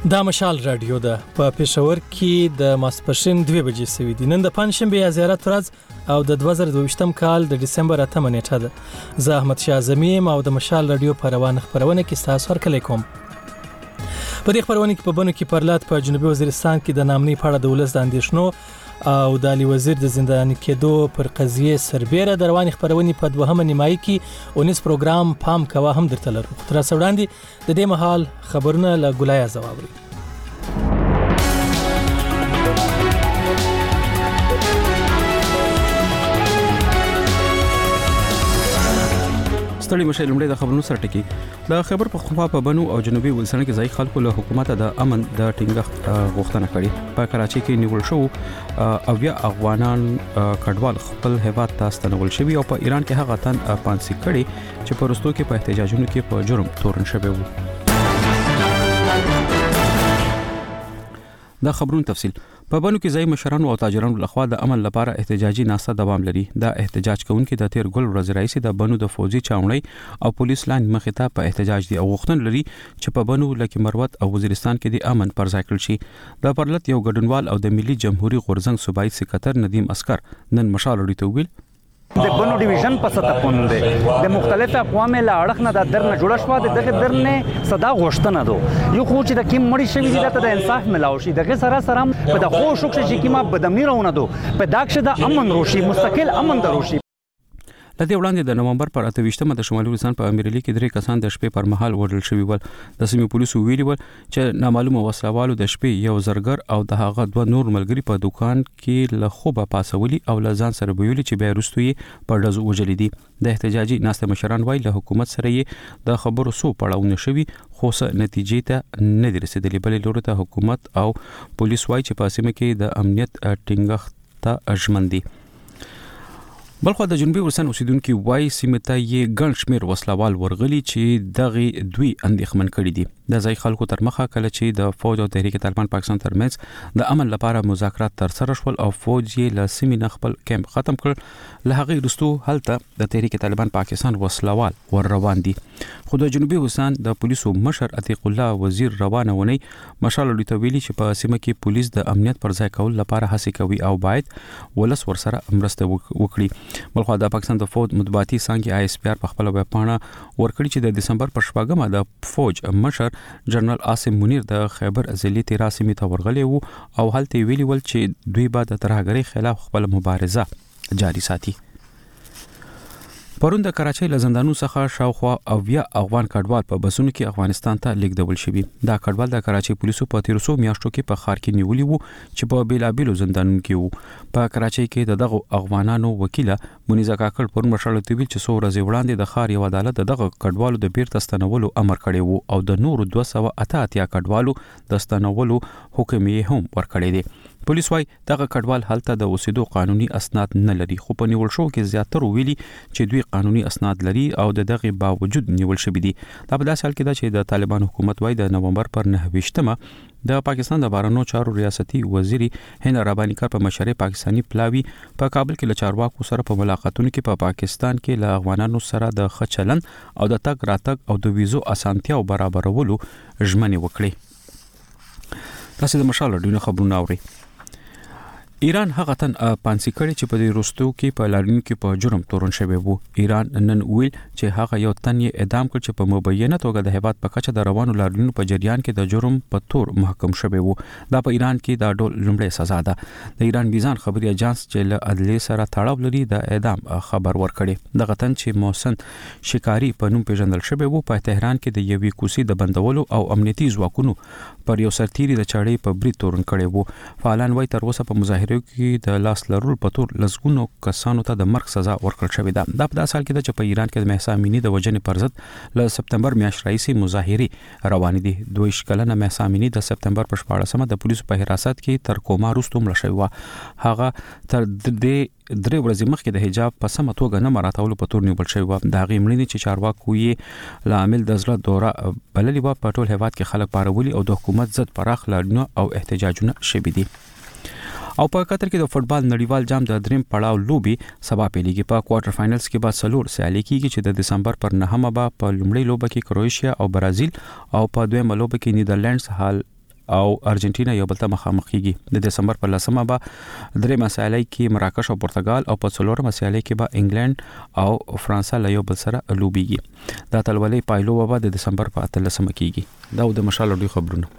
دا مشال رادیو ده په پېښور کې د ماسپښین 2 بجې سوي دي. نن د پنځشنبه زیارت ورځ او د 2022 کال د ډسمبر 8 نیټه ده. زه احمد شاه زمیم او د مشال رادیو په روانه خبرونه کې تاسو هرکلی کوم. په دې خبرونه کې په بنو کې پرلات په جنوبي وزیرستان کې د نامنۍ په اړه د ولس د اندېښنو او د علی وزیر د زنداني کېدو پر قضیه سربېره د رواني خبرونه په دوهمه نیمایي کې اونیس پروګرام پام کوه هم درته لرو. تر څو وړاندې د دې مهال خبرونه له ګلای زواوري. ستړي مشه لمړی د خبرونو سره ټکی د خبر په خوا په بنو او جنوبي ولسان کې ځای خلکو له حکومت د امن د ټینګښت غوښتنه کړې. په کراچۍ کې نیول شو او بیا افغانان کډوال خپل هیواد ته ستنول شوي او په ایران کې هغه تن پانسي کړي چې په وروستو کې په احتجاجونو کې په جرم تورن شوی وو. دا خبرونو تفصیل په بنو کې ځای مشرانو او تاجرانو لخوا د امن لپاره احتجاجي ناسته دوام لري. دا احتجاج کوونکي د تیر ګل ورځ راځي د بنو د فوجي چاونړي او پولیس لاین مخې ته په احتجاج دي او غوښتنه لري چې په بنو لکه مروت او وزیرستان کې د امن پر ځای کړل شي. د پرلط یو ګډونوال او د ملي جمهوریت غورزنګ صوبایي سکرټر ندیم اسکر نن مشال لري ته ویل د بنو ډیویژن په سطح پوندې د مختلف اقوام له اړخ نه د درنه جوړ شو د دغه درنه صدا غوښتنه دو یو خو چې د کیم مړی شوی د انصاف ملاو شي دغه سره سره په د خو شوک چې کیما بدمنیرونه دو په داکشه د امن روشي مستقل امن دروشي. لدې وړاندې د نومبر پر 28مه د شمالي ولسان په امیرلي کې 3 کسان د شپې پر مهال وژل شوي ول. د سیمې پولیسو ویلي ول چې نامعلومه وسلوالو د شپې یو زرګر او د هغه 2 نور ملګري په دکان کې له خوبه پاسولي او لزان سره ویلي چې بیا وروستوي په ډزو وژل دي. د احتجاجي ناسته مشران وایي له حکومت سره یې د خبرو سو پړاونه شوي خو څه نتیجې ته نه دي رسیدلې. بلې لوري ته حکومت او پولیس وایي چې په سیمه کې د امنیت ټینګښت ته اژمن دي. بلخو د جنوبي ولسان اوسیدونکو وایي سیمه ته یې ګڼ شمېر وسلوال ورغلي چې دغه دوی اندېښمن کړي دي. د ځای خلکو تر مخه کله چې د فوج او تحریک طالبان پاکستان ترمنځ د امن لپاره مذاکرات تر سره شول او فوج یې له سیمې نه خپل کیمپ ختم کړ له هغه وروسته هلته د تحریک طالبان پاکستان وسلوال ور روان دي. خو د جنوبي ولسان د پولیسو مشر عتیق الله وزیر روانه ونی مشال لوی تویلی چې په سیمه کې پولیس د امنیت پر ځای کول لپاره هڅه کوي او باید ولس ورسره مرسته وکړي. بلخو د پاکستان د فوج مطبوعاتي څانګې ISPR په خپل ویبپاڼه ورکړي چې د دسمبر پر 4مه د فوج مشر جنرال عاصم منیر د خیبر ازلی تراسمي ته ورغلي وو او هلته ویلي ول چې دوی به د ترهګرۍ خلاف خپل مبارزه جاري ساتي. پرون د کراچۍ له زندانو څخه شاوخوا او بیا افغان کډوال په بسونو کې افغانستان ته لیږدول شوي. دا کډوال د کراچۍ پولیسو په 1300 میاشتو کې په ښار کې نیولي وو چې په بیلابیلو زندانونو کې وو. په کراچۍ کې دغه افغانانو وکیله منیزه کاکړ پرون مشال تویل چې 100 ورځې وړاندې د ښار یو عدالت دغه کډوالو د بیرته ستنولو امر کړی وو او د نورو 288 کډوالو د ستنولو حکم یې هم ورکړی دی. پولیس وايي دغه کډوال هلته د اوسېدو قانوني اسناد نه لري خو په نیول شو کې زیاتره ویلي چې دوی قانوني اسناد لري او د دغه باوجود نیول شوی دي. دا په داسې حال کې ده چې د طالبان حکومت وايي د نومبر پر 29مه د پاکستان د بهرنیو چارو ریاستي وزیر هند رباني کار په مشرۍ پاکستانی پلاوی په کابل کې له چارواکو سره په ملاقاتونو کې په پاکستان کې له افغانانو سره د ښه چلند او د تګ راتګ او د ویزو اسانتیاو برابرولو ژمنې وکړې. تاسو د مشال ډیونه خبرونه اورئ. ایران هغه تن پانسي کړي چې په دې وروستو کې په لاریون کې په جرم تورن شوی وو. ایران نن ویل چې هغه یو تن یې اعدام کړ چې په مبینه توګه د هیواد په کچه د روانو لاریون په جریان کې د جرم په تور محکوم شوی وو. دا په ایران کې د ډول لومړی سزا ده. د ایران میزان خبري اژانس چې له عدلیې سره تړاو لري د اعدام خبر ورکړي. دغه تن چې محسن شکاری په نوم پیژندل شوی وو په تهران کې د یوې کوسي د بندولو او امنیتي ځواکونو پر یو سرتیری د چاړې په بری تورن کړي وو. فعالان وایي تر اوسه په مظاهره کې د لاس لرول په تور لزګونو کسانو ته د مرګ سزا ورکړل شوې ده. دا په داسې حال کې ده چې په ایران کې د مهسا امینی د وژنې پر ضد له سپتمبر میاشتې راهیسې مظاهرې روانې دي. 22 کلنه مهسا امینی د سپتمبر پر 14مه د پولیسو په حراست کې تر کوما وروسته مړه شوې وه. هغه تر دې 3 ورځې مخکې د حجاب په سمه توګه نه مراعاتولو په تور نیول شوی و. د هغې مړینې چې چارواکو یې لامل د زړه دوره بللې وه په ټول هیواد کې خلک پارولي او د حکومت ضد پراخ لاریونونه او احتجاجونه شوي دي. او په قطر کې د فوتبال نړیوال جام د دریم پړاو لوبي سبا پیلېږي. په کوارټر فائنلز کې به څلور سیالي کیږي چې د دسمبر پر 9مه به په لومړۍ لوبه کې کروشیا او برازیل او په دویمه لوبه کې نیدرلندز او ارجنټینا یو بل ته مخامخ کیږي د دسمبر په 10مه به درې مسایلې کې مراکش او پرتګال او په څلور مسایلې کې به انګلند او فرانسه له یو بل سره لوبيږي دا تلولې پایلو به د دسمبر په 13مه کیږي دا د مشال لوی خبرونه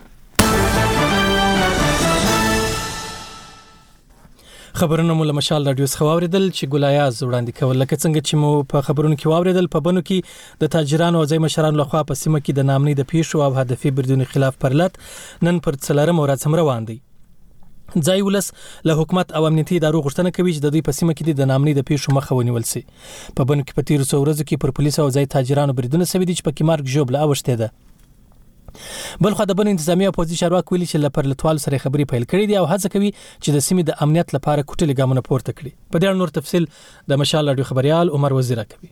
خبرونه مو له مشال رادیو څخه واوریدل چې ګلایاز وړاندې کول لکه څنګه چې مو په خبرونو کې واوریدل په بنو کې د تاجرانو او ځای مشرانو لخوا په سیمه کې د نامنۍ د پیښو او هدفي بریدونو خلاف پرلط نن پر څلورم ورځ هم روان دي ځای ولس له حکومت او امنیتي ادارو غوښتنه کوي چې د دوی په سیمه کې د نامنۍ د پیښو مخه ونیول شي په بنو کې په تیر څو ورځو کې پر پولیسو او ځای تاجرانو بریدونه شوي دي چې په کې مرګ ژوبله اوښته ده بلخو د بن انتظامی اپوزیشن چارواکي ویلي چې لپاره سره خبري پیل کړې دي او هڅه کوي چې د سیمې د امنیت لپاره کوټلې ګامونه پورته کړي په دې اړه نور تفصيل د مشال رادیو خبريال عمر وزیر کوي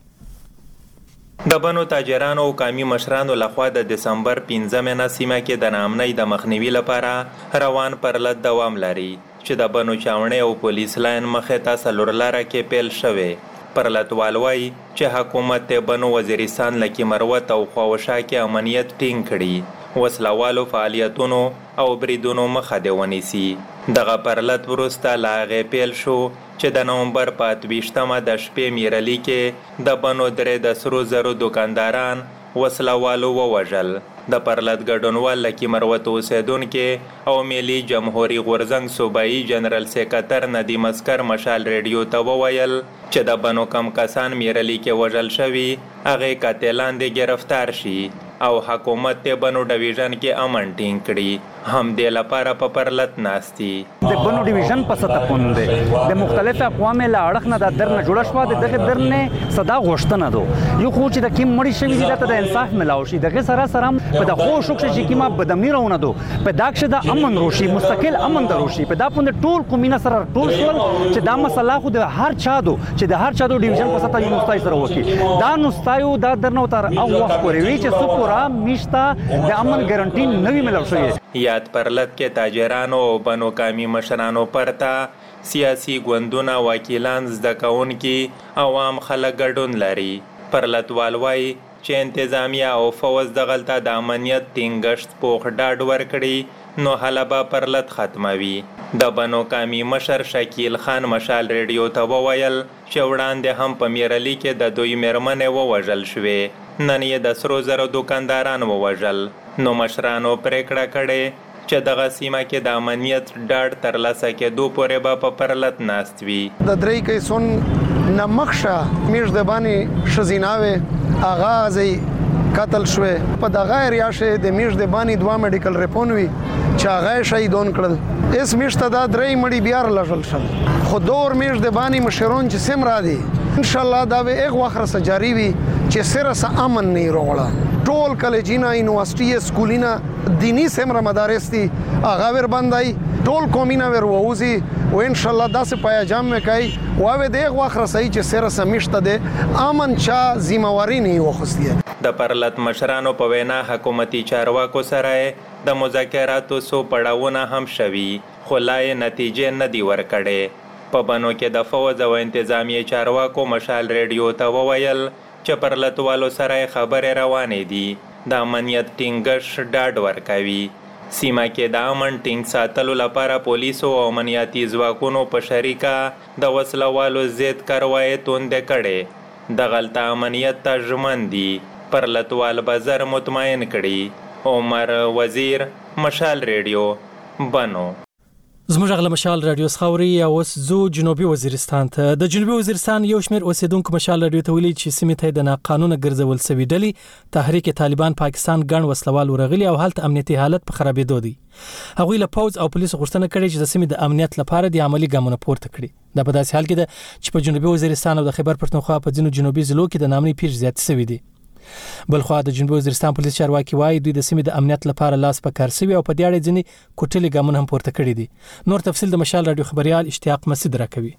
د بنو تاجرانو او قومي مشرانو لخوا د دسمبر 15مه نسیمه کې د نامنۍ د مخنیوي لپاره روان پرلط دوام لري چې د بنو چاونې او پولیس لاین مخه ته سلورلاره کې پیل شوه پرلط والوي چې حکومت ته بنو وزیرستان لکه مروت او خواوشا کې امنیت ټینګ کړي وسلوالو فعالیتونو او بریدونو مخه دی ونیسي دغه پرلط ورسته لاغې پیل شو چې د نومبر په 28مه د شپې میرلی کې د بنو درې د سرو زرو دکانداران وسلوالو ووژل د پرلط ګډونوال لکه مروت اوسیدونکو او ملي جمهوریت غورزنګ صوبایي جنرال سیکریټر ندیم اسکر مشال ریډیو ته وویل چې د بنو کم کسان میرلی کې وژل شوي هغه قاتلان دي گرفتار شي او حکومت ته بنو ډیویژن کې امن ټینګ کړي هم د لپاره په پرلط ناشتي د بنو ډیویژن په سطح پوند د مختلف اقوام له اړخ نه د درنه جوړ شو د دغه درنه صدا غوښتنه دو یو خو چې د کیم مړی شوی دي د انصاف ملاوي شي دغه سره سره په د خو شوک چې کیما بدمنی راونه دو په داکشه د امن روشي مستقل امن دروشي په دا پوند ټول کومینه سره ټول شول چې دا مسله خو د هر چا دو چې د هر چا دو ډیویژن په سطح یو نوستای سره وکی دا نوستایو دا درنه تر او وخت پورې وی چې سو پورا میشتا د امن ګارانټي نوی ملو شوی یاد پرلط کې تاجرانو او بنو قومي مشرانو پرتا سیاسي ګوندونه وکیلان زده کوونکي عوام خلک ګډون لري پرلط والوي چې انتظامیه او فوز د غلطه د امنیت ټینګښت پوخ ډاډ ورکړي نو حلبه پرلط ختموي د بنو قومي مشر شکیل خان مشال ریډیو ته وویل چې وړاندې هم په میرلی کې د دوی میرمنې ووژل شوې نن یې د سرو زرو دکانداران ووژل نو مشرانو پریکړه کړې چې دغه سیمه کې د امنیت ډاډ ترلاسه کېدو پورې به په پرلط ناست وي د درې کیسون نمخشه میش د باندې شزیناوي اغازي قتل شوه په دغه ریاشه د میش د باندې دوا میډیکل ریپونوي چې هغه شهیدون کړل اس میشته دا درې مړي بیا لژل شل خو دور میش د باندې مشرون چې سم را دي ان شاء الله دا به یک وخت سره جاری وي چې سره سره امن نه وروړه ټول کالجینا یونیورسيټي سکولینا دینی سمره مدارس دي هغه ور باندې ټول قومینا ور ووزي او ان شاء الله داسې پیاجام مې کوي او به دغه وخت رسي چې سره سمشته ده امن چا ذمہواری نه وخستي د پرلط مشرانو په وینا حکومتي چارواکو سره د مذاکراتو سو پړاوونه هم شوي خو لا نتیجې نه دی ورکړې په بنو کې د فوز او انتظامی چارواکو مشال ریډیو ته وویل چې پرلط والو سره خبرې روانې دي د امنیت ټینګښت ډاډ ورکوي سیمه کې د امن ټینګ ساتلو لپاره پولیسو او امنیتي ځواکونو په شریکه د وسلوالو ضد کاروایی توندې کړې د غلطه امنیت ته ژمن دي پرلط وال بازار مطمئن کړي عمر وزیر مشال ریډیو بنو زموږ غل مشال رادیو خاوري او زو جنوبي وزیرستان ته د جنوبي وزیرستان یو شمېر اوسیدونکو مشال رادیو ته ویلي چې سیمه ته د ناقانونه ګرځول سوي ډلې تحریک طالبان پاکستان ګڼ وسلوال ورغلي او حالت امنیتي حالت په خرابېدو دي هغوی له پوز او پولیسو غوښتنه کړې چې د سیمې د امنیت لپاره د عملی ګامونه پورته کړي دا په داسې حال کې ده چې په جنوبي وزیرستان او د خیبر پښتونخوا په ځینو جنوبي ضلعو کې د نامنۍ پیښې زیاتې شوي دي بلخو د جنوبي وزیرستان پولیس چارواکي وايي دوی د سیمې د امنیت لپاره لاس په کار شوی او په دې اړه ځینې کوټلې ګامونه هم پورته کړي دي نور تفصیل د مشال رادیو خبريال اشتیاق مسعود راکوي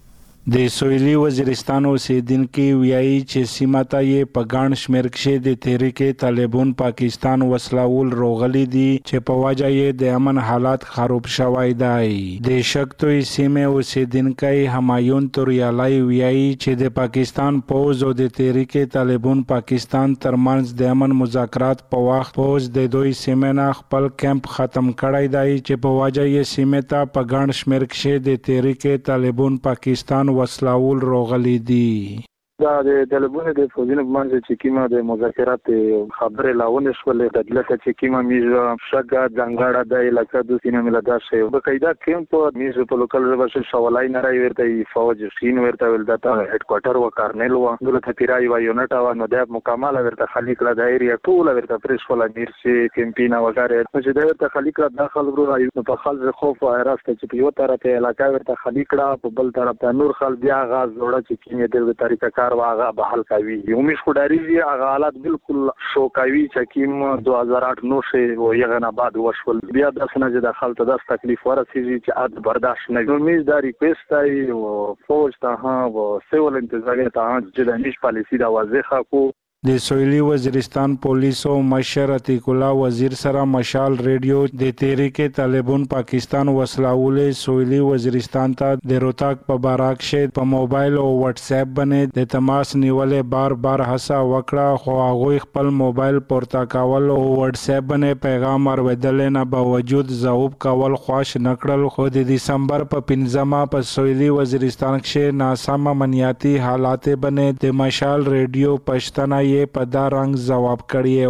د سویلي وزیرستان اوسیدونکو ویایي چې سیمه ته یې په ګڼ شمېر کې د تحریک طالبان پاکستان وسلوال روغلي دي چې په وجه یې د امن حالات خراب شوی دی. د شکتوی سیمه اوسیدونکو همایون توریالای ویایي چې د پاکستان پوځ او د تحریک طالبان پاکستان ترمنځ د امن مذاکرات په وخت پوځ د دوی سیمه نه خپل کیمپ ختم کړی دی چې په وجه یې سیمه ته په ګڼ شمېر کې د تحریک طالبان پاکستان وسلاول روغلي دي. دا د طالبانو د فوجونو په منځ کې کیمه د مذاکرات خبره لاونه شولې د دلته چې کیمه میزه شګه ځنګړه د علاقې د سینې ملدا شي په قاعده کیمپ میزه په لوکل ژبه شولای نه راي ورته فوج سین ورته ولدته هډ کوارټر و کارنل و دلته پیرای و یونټ و نو د مکمل ورته خلیق لا دایره ټول ورته پریس ولا میرسي کیمپینا وغیرہ چې د ورته خلیق لا داخل ورو په خلک خوف او راسته چې په یو طرف علاقې ورته خلیق لا په بل طرف ته نور خل بیا غاز جوړه چې کیمه د طریقه واغه بحال کوي یومش خداري هغه حالات بالکل شوکاوي چې کیم 2008 نو شي او یغه نه بعد وشول بیا د سنجه د خلته د تکلیف ورسیږي چې عاد برداشت نه کوي میز د ریکوست او فوج ته او سیول انتظامیه ته چې د نش پالیسی دا واضحه کو. د سویلي وزیرستان پولیسو مشر عتیق الله وزیر سره مشال ریډیو د تحریک طالبان پاکستان وسلاول سویلي وزیرستان ته د روتاک په باراک شه په موبایل او واتس اپ باندې د تماس نیولې بار هڅه وکړه خو هغه خپل موبایل پورته کول او واتس اپ باندې پیغام اوریدل نه باوجود جواب کول خوښ نکړل. خو د دسمبر په 15مه په سویلي وزیرستان کې ناسم امنیتي حالات باندې د مشال ریډیو پښتنه په دا رنگ جواب کړی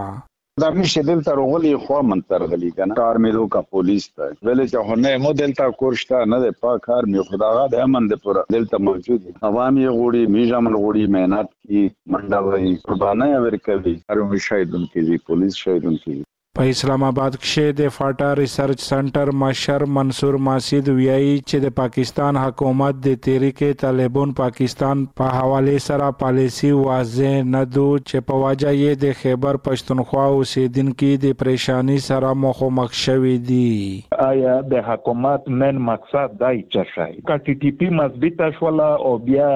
و. دا میشه دلته روغلی خو منتر غلی کنه آرمیدو کا پولیس ته ویل چې هونه مو دلته کورشتا نه د پاک آرمی خداغه د امن د پورا دلته موجود عوامي غوړي میجامل غوړي مهنت کی منډه وای قربانه ورکوي هر شهیدون کی پولیس شهیدون کی. په اسلام آباد کې د فاټا ریسرچ سنټر مشر منصور ماسید ویایي چې د پاکستان حکومت د تحریک طالبان پاکستان په حواله سره پالیسی واضح نه دو چې په وجه یې د خیبر پښتونخوا اوسیدونکو د پریشانی سره مخامخ شوي دي. آیا د حکومت من مقصد دای چې شای کا ټي ټي پی مثبت شولا او بیا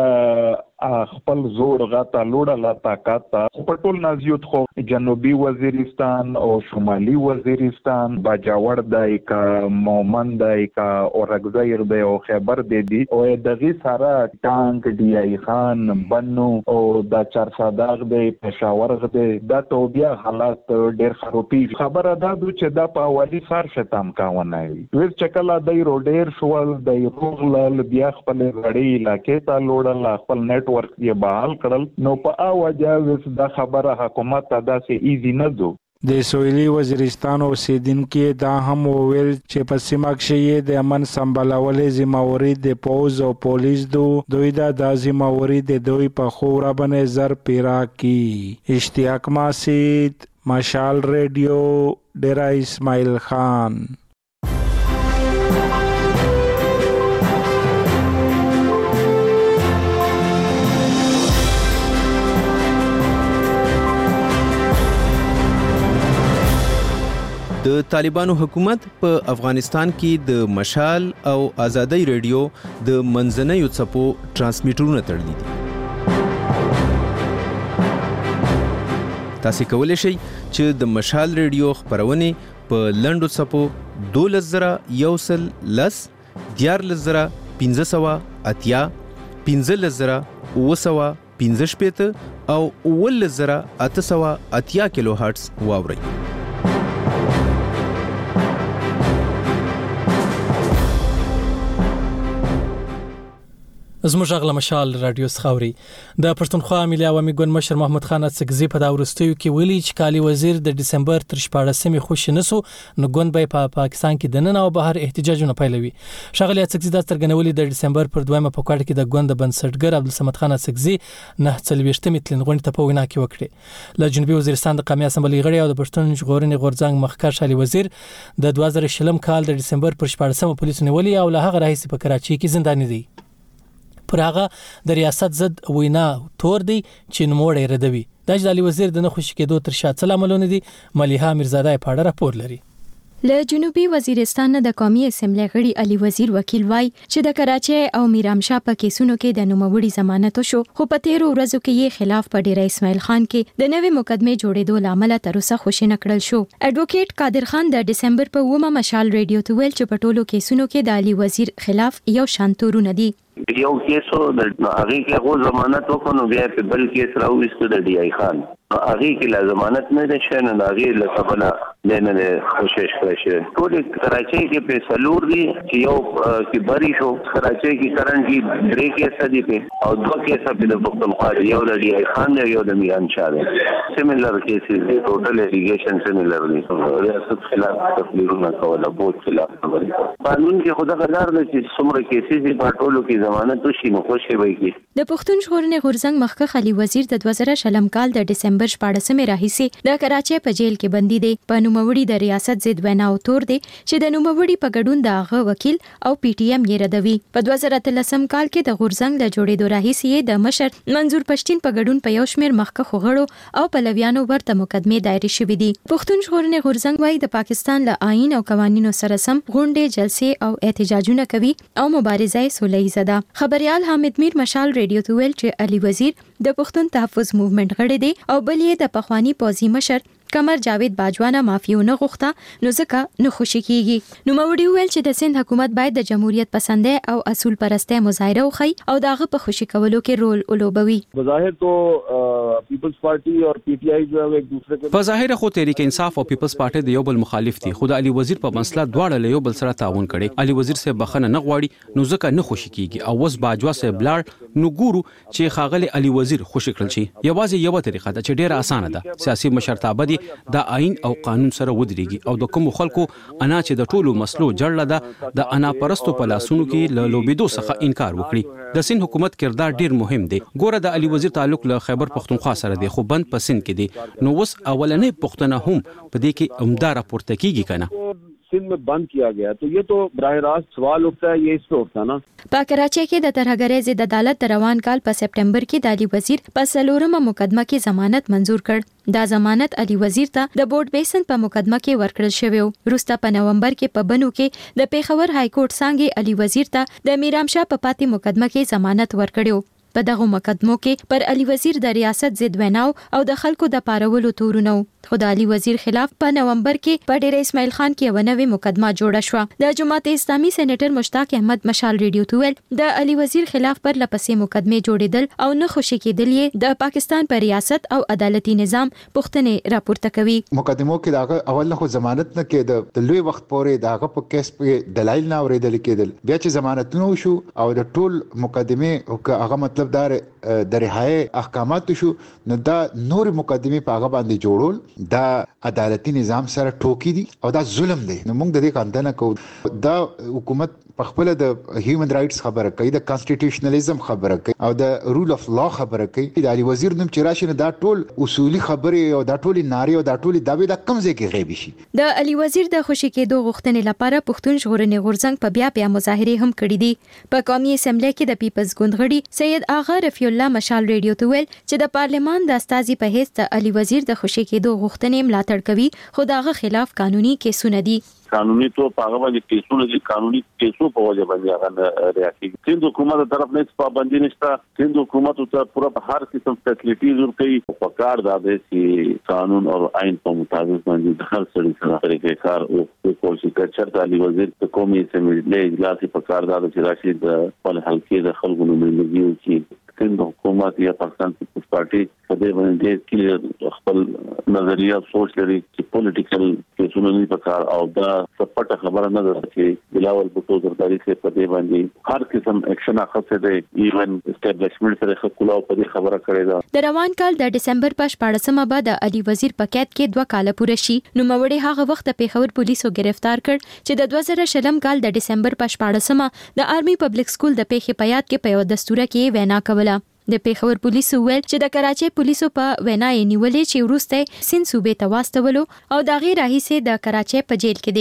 خپل زور غاته لوړه لا طاقت په ټول نازیوت خو جنوبي وزیرستان او شمالي وزیرستان باجوړ دای کا مومن دای کا اورګزایر دی او خیبر دی او دغه سره ټانک دی ای خان بنو او د چارساداغ دی پېښور غده د توبیا حالات ډیر خروپی خبره ده چې د په اولی سر شتم کاونه وي ور چکلا دای روډیر شوال دای روغل بیا خپل غړی علاقې ته لوړل خپل نت ورک یې بحال کړل نو په اواجه وس د خبره حکومت ادا سي ایزی نه دو. د سویلي وزیرستان اوسیدونکو دا هم وویل چې په سیمه کې د امن سمبالولې ذمہواری د پوز او پولیس دوی د ذمہواری د دوی په خوره باندې زر پیرا کی. اشتیاق ماسید مشال ریډیو ډیرا اسماعیل خان. د طالبانو حکومت په افغانستان کې د مشال او آزادۍ ریډیو د منځنیو څپو ترانسمیټرونه تړلي دي. تاسو کولی شئ چې د مشال ریډیو خبرونه په لنډو څپو 12110 14580 15015 او 11880 کیلو هرتز واورئ. زموږ غږ له مشال رادیو څخه د پښتونخوا ملي عوامي ګوند مشر محمد خان اڅکزي په دا وروستیو کې ویلي چې کالي وزیر د دسمبر تر 14مې خوش نسو نو ګوند به په پاکستان کې د نن او بهر احتجاجونه پیلوي. ښاغلي اڅکزي د څرګندولې د دسمبر پر 2مه په کوټه کې د ګوند بنسټګر عبدالصمد خان اڅکزي 940مې تلنغونډې ته په وینا کې وکړي. له جنوبي وزیرستان د قومي اسمبلۍ غړي او د پښتون ژغورنې غورځنګ مخکښ علي وزیر د 2020 کال د دسمبر پر 14مه پولیسو نیولې او له هغه راهیسې په کراچۍ کې زنداني دي. پر هغه د ریاست ضد وینا تور دی چې نوموړی ردوي. د علي وزیر د نخوشي کېدو تر شا څه لاملونه دي؟ ملیحه میرزاده په اړه راپور لري. له جنوبي وزیرستان د قومي اسمبلی غړي علي وزیر وکیل وای چې د کراچۍ او میرامشاه په کیسونو کې د نوموړي ضمانت شو خو په 13 ورځو کې یې خلاف په ډیر اسماعیل خان کې د نوې مقدمه جوړېدو لامل تر اوسه خوشی نکړل شو. اډوکیټ قادر خان د دسمبر په 9 مشال ریډیو ته ویل چې په ټولو کیسونو کې د علي وزیر خلاف یو شان تورونه دي. یو کیسو د هغه کې غو ضمانت وکړو بیا په بل کیس راوېستو د ډي آی خان هغه کې لا ضمانت نه ده شنه هغه له قبله نه کوشش کړی ټول کراچۍ کې په سلور دي چې یو کې بری شو کراچۍ کې کرنټ درې کیسه دي په او دوه کیسه په د پښتونخوا یو د ډي آی خان یو د میران شاه دي سیمیلر کیسز دي ټوټل الیګیشن سیمیلر دي ریاست خلاف تفلیرونه کوله بوت خلاف قانون کې خدا قدر نه چې څومره کیسز دي په ټولو کې ضمانت وشي نو خوشي وي کی د پښتون ژغورنې غورځنګ مخکښ علي وزیر د 2000 کال د ډسمبر 14 راهیسې د کراچۍ په جیل کې بندي دی. په نوموړي د ریاست ضد وینا او تور دی چې د نوموړي په ګډون د هغه وکیل او پی ټی ایم یې ردوي. په 2013 کال کې د غورځنګ د جوړېدو راهیسې د مشر منظور پښتين په ګډون په یو شمېر مخکښ غړو او پلویانو ورته مقدمه دایره شوې دي. پښتون ژغورنې غورځنګ وايي د پاکستان له آئین او قوانینو سره سم غونډې جلسې او احتجاجونه کوي او مبارزه سوله‌ایزه ده. خبريال حامد میر مشال ریډیو ته ویل چې علي وزیر د پښتون تحفظ موومېنټ غړی دی او بل یې د پخوانی پوځي مشر قمر جاوید باجوانه مافیونه غوښته نو ځکه نه خوشی کیږي. نو موري ویل چې د سند حکومت باید د جمهوریت پسندۍ او اصول پرسته مظاهره وکړي او داغه په خوشی کولو کې رول ولوبوي. بظاهر تو پیپلز پارٹی اور پی ٹی آئی جو ہے ایک دوسرے کے په ظاهر خو تحریک انصاف او پیپلز پارټي د یو بل مخالف دي. خو د علي وزیر په مسله دواړه له یو بل سره تعاون کړي. علي وزیر سره بخنه نه غواړي نو ځکه نه خوشی کیږي او وس باجوا سره بلار نو ګورو چې خاغلی علي وزیر خوشی کړل شي. یوازې یو طریقه ده چې ډیره اسانه ده. سیاسي مشرتابه دي د آئین او قانون سره ودرېږي او د کوم خلکو انا چې د ټولو مسلو جړل ده د انا پرستو په لاسونو کې له لوبېدو څخه انکار وکړي. د سند حکومت کردار ډیر مهم دی. ګوره د علي وزیر تعلق له خیبر پختونخوا سره دی خو بند په سند کې دی نو وس اولنې پښتنه هم په دې کې عمدہ راپورته کیږي کنه. سند में बंद किया गया तो ये तो براہ راست سوال اٹھتا ہے یہ اس پہ اٹھتا نا. په کراچۍ کې د ترهګرۍ ضد عدالت روان کال په سپټمبر کې د علي وزیر په څلورمه مقدمه کې ضمانت منزور کړ. دا ضمانت علي وزیر ته د بورډ بیسن په مقدمه کې ورکړل شوی و. وروسته په نومبر کې په بنو کې د پیښور های کورټ څنګه علي وزیر ته د میرامشاه په پاتې مقدمه کې ضمانت ورکړیو. په دغه مقدمو کې پر علي وزیر د ریاست ضد ویناو او د خلکو د پارولو تورونو. خو د علي وزیر خلاف په نومبر کې په ډیر اسماعیل خان کې یو نوې مقدمه جوړه شو. د جماعت اسلامي سېنیټر مشتاق احمد مشال ریډیو ته ویل د علي وزیر خلاف پر لپسې مقدمه جوړېدل او نه خوشی کېدل یې د پاکستان پر ریاست او عدالتي نظام پښتنې راپورته کوي. مقدمو کې داغه اول نه خو ضمانت نه کېد د لوی وخت پورې داغه په کیس په دلایل نه اورېدل کېدل. بیا چې ضمانتونه شو او د ټول مقدمه هغه مطلب دار د رهایی احکامات شو نو دا نور مقدمه په هغه باندې جوړول دا عدالتي نظام سره ټوکی دي او دا ظلم دی. نو موږ د دې کاندنه کوو دا حکومت په خپل د هیومن رائټس خبره کوي د کانسټیټیوشنالیزم خبره کوي او د رول اف لا خبره کوي. د علي وزیر نوم چې راشي دا ټول اصولي خبره او دا ټول ناري او دا ټول داوی د کم ځای کې غیبي شي. د علي وزیر د خوشی کېدو غوښتنې لپاره پښتون ژغورنې غورځنګ په بیا مظاهره هم کړې دي. په قومي اسمبلی کې د پیپلز ګوند غړي سید آغا رفیع الله مشال ریډیو ته ویل چې د پارلمان د استازي په حیث د علي وزیر د خوشی کېدو غوښتنې ملاتړ کوي خو دغه خلاف قانوني کیسونه دي. قانوني تو پاغه باندې کیسونه دي قانوني کیسو په وجه باندې هغه ریاکي سند حکومت طرف نه پابندي نشته. سند حکومت ته پوره هر قسم فیسیلیټیز ورکړي په کار د چې قانون او آئین په مطابق باندې د هر څه سره طریقې کار او کوشش کوي. چرته علي وزیر د قومي اسمبلی اجلاس په کار د چې راشد په حلقې د خلکو نمائندګي وکړي. سند حکومت یا پاکستان پیپلز پارټي په دې باندې کې خپل نظریه سوچ لري چې پولیټیکل کیسونه نه پکار او دا سپټه خبره نه ده چې بلاول بوټو زرداری سے په دې باندې هر قسم اکشن اخته دی. ایون اسټابلیشمنت سره خپل په دې خبره کړې ده. د روان کال د ډسمبر په 14مه بعد علي وزیر په قید کې 2 کال پوره شي. نو موري هغه وخت پیښور پولیسو گرفتار کړ چې د 2020 کال د ډسمبر په 14مه د آرمي پبلک سکول د پیښې په یاد کې په یو دستوره کې وینا کوله. د پیښور پولیسو ویل چې د کراچۍ پولیسو په وینا یې نیولې چې وروسته سند صوبې ته واستولو او د غیر راهیسه د کراچۍ په جیل کې دی.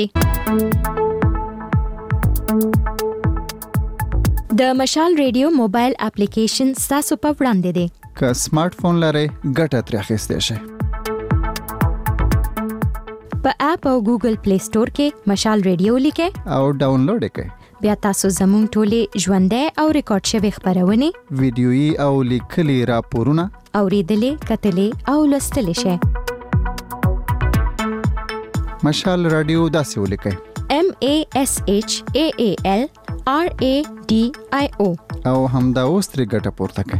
د مشال ریډیو موبایل اپلیکیشن تاسو په وړاندې دی. که سمارټ فون لرئ ګټه ترې اخیستی شئ. په اپ او ګوګل پلی سٹور کې مشال ریډیو لیکه او ډاونلوډ کړئ. بیا تاسو زموږ ټولې ژوندۍ او ریکارډ شوی خبرونه ویډیويي او لیکلي راپورونه اوریدلې کتلې او لوستلې شئ. مشال رادیو داسې ولیکئ: MASHAAL RADIO او همدا اوس ترې ګټه پورته کړئ.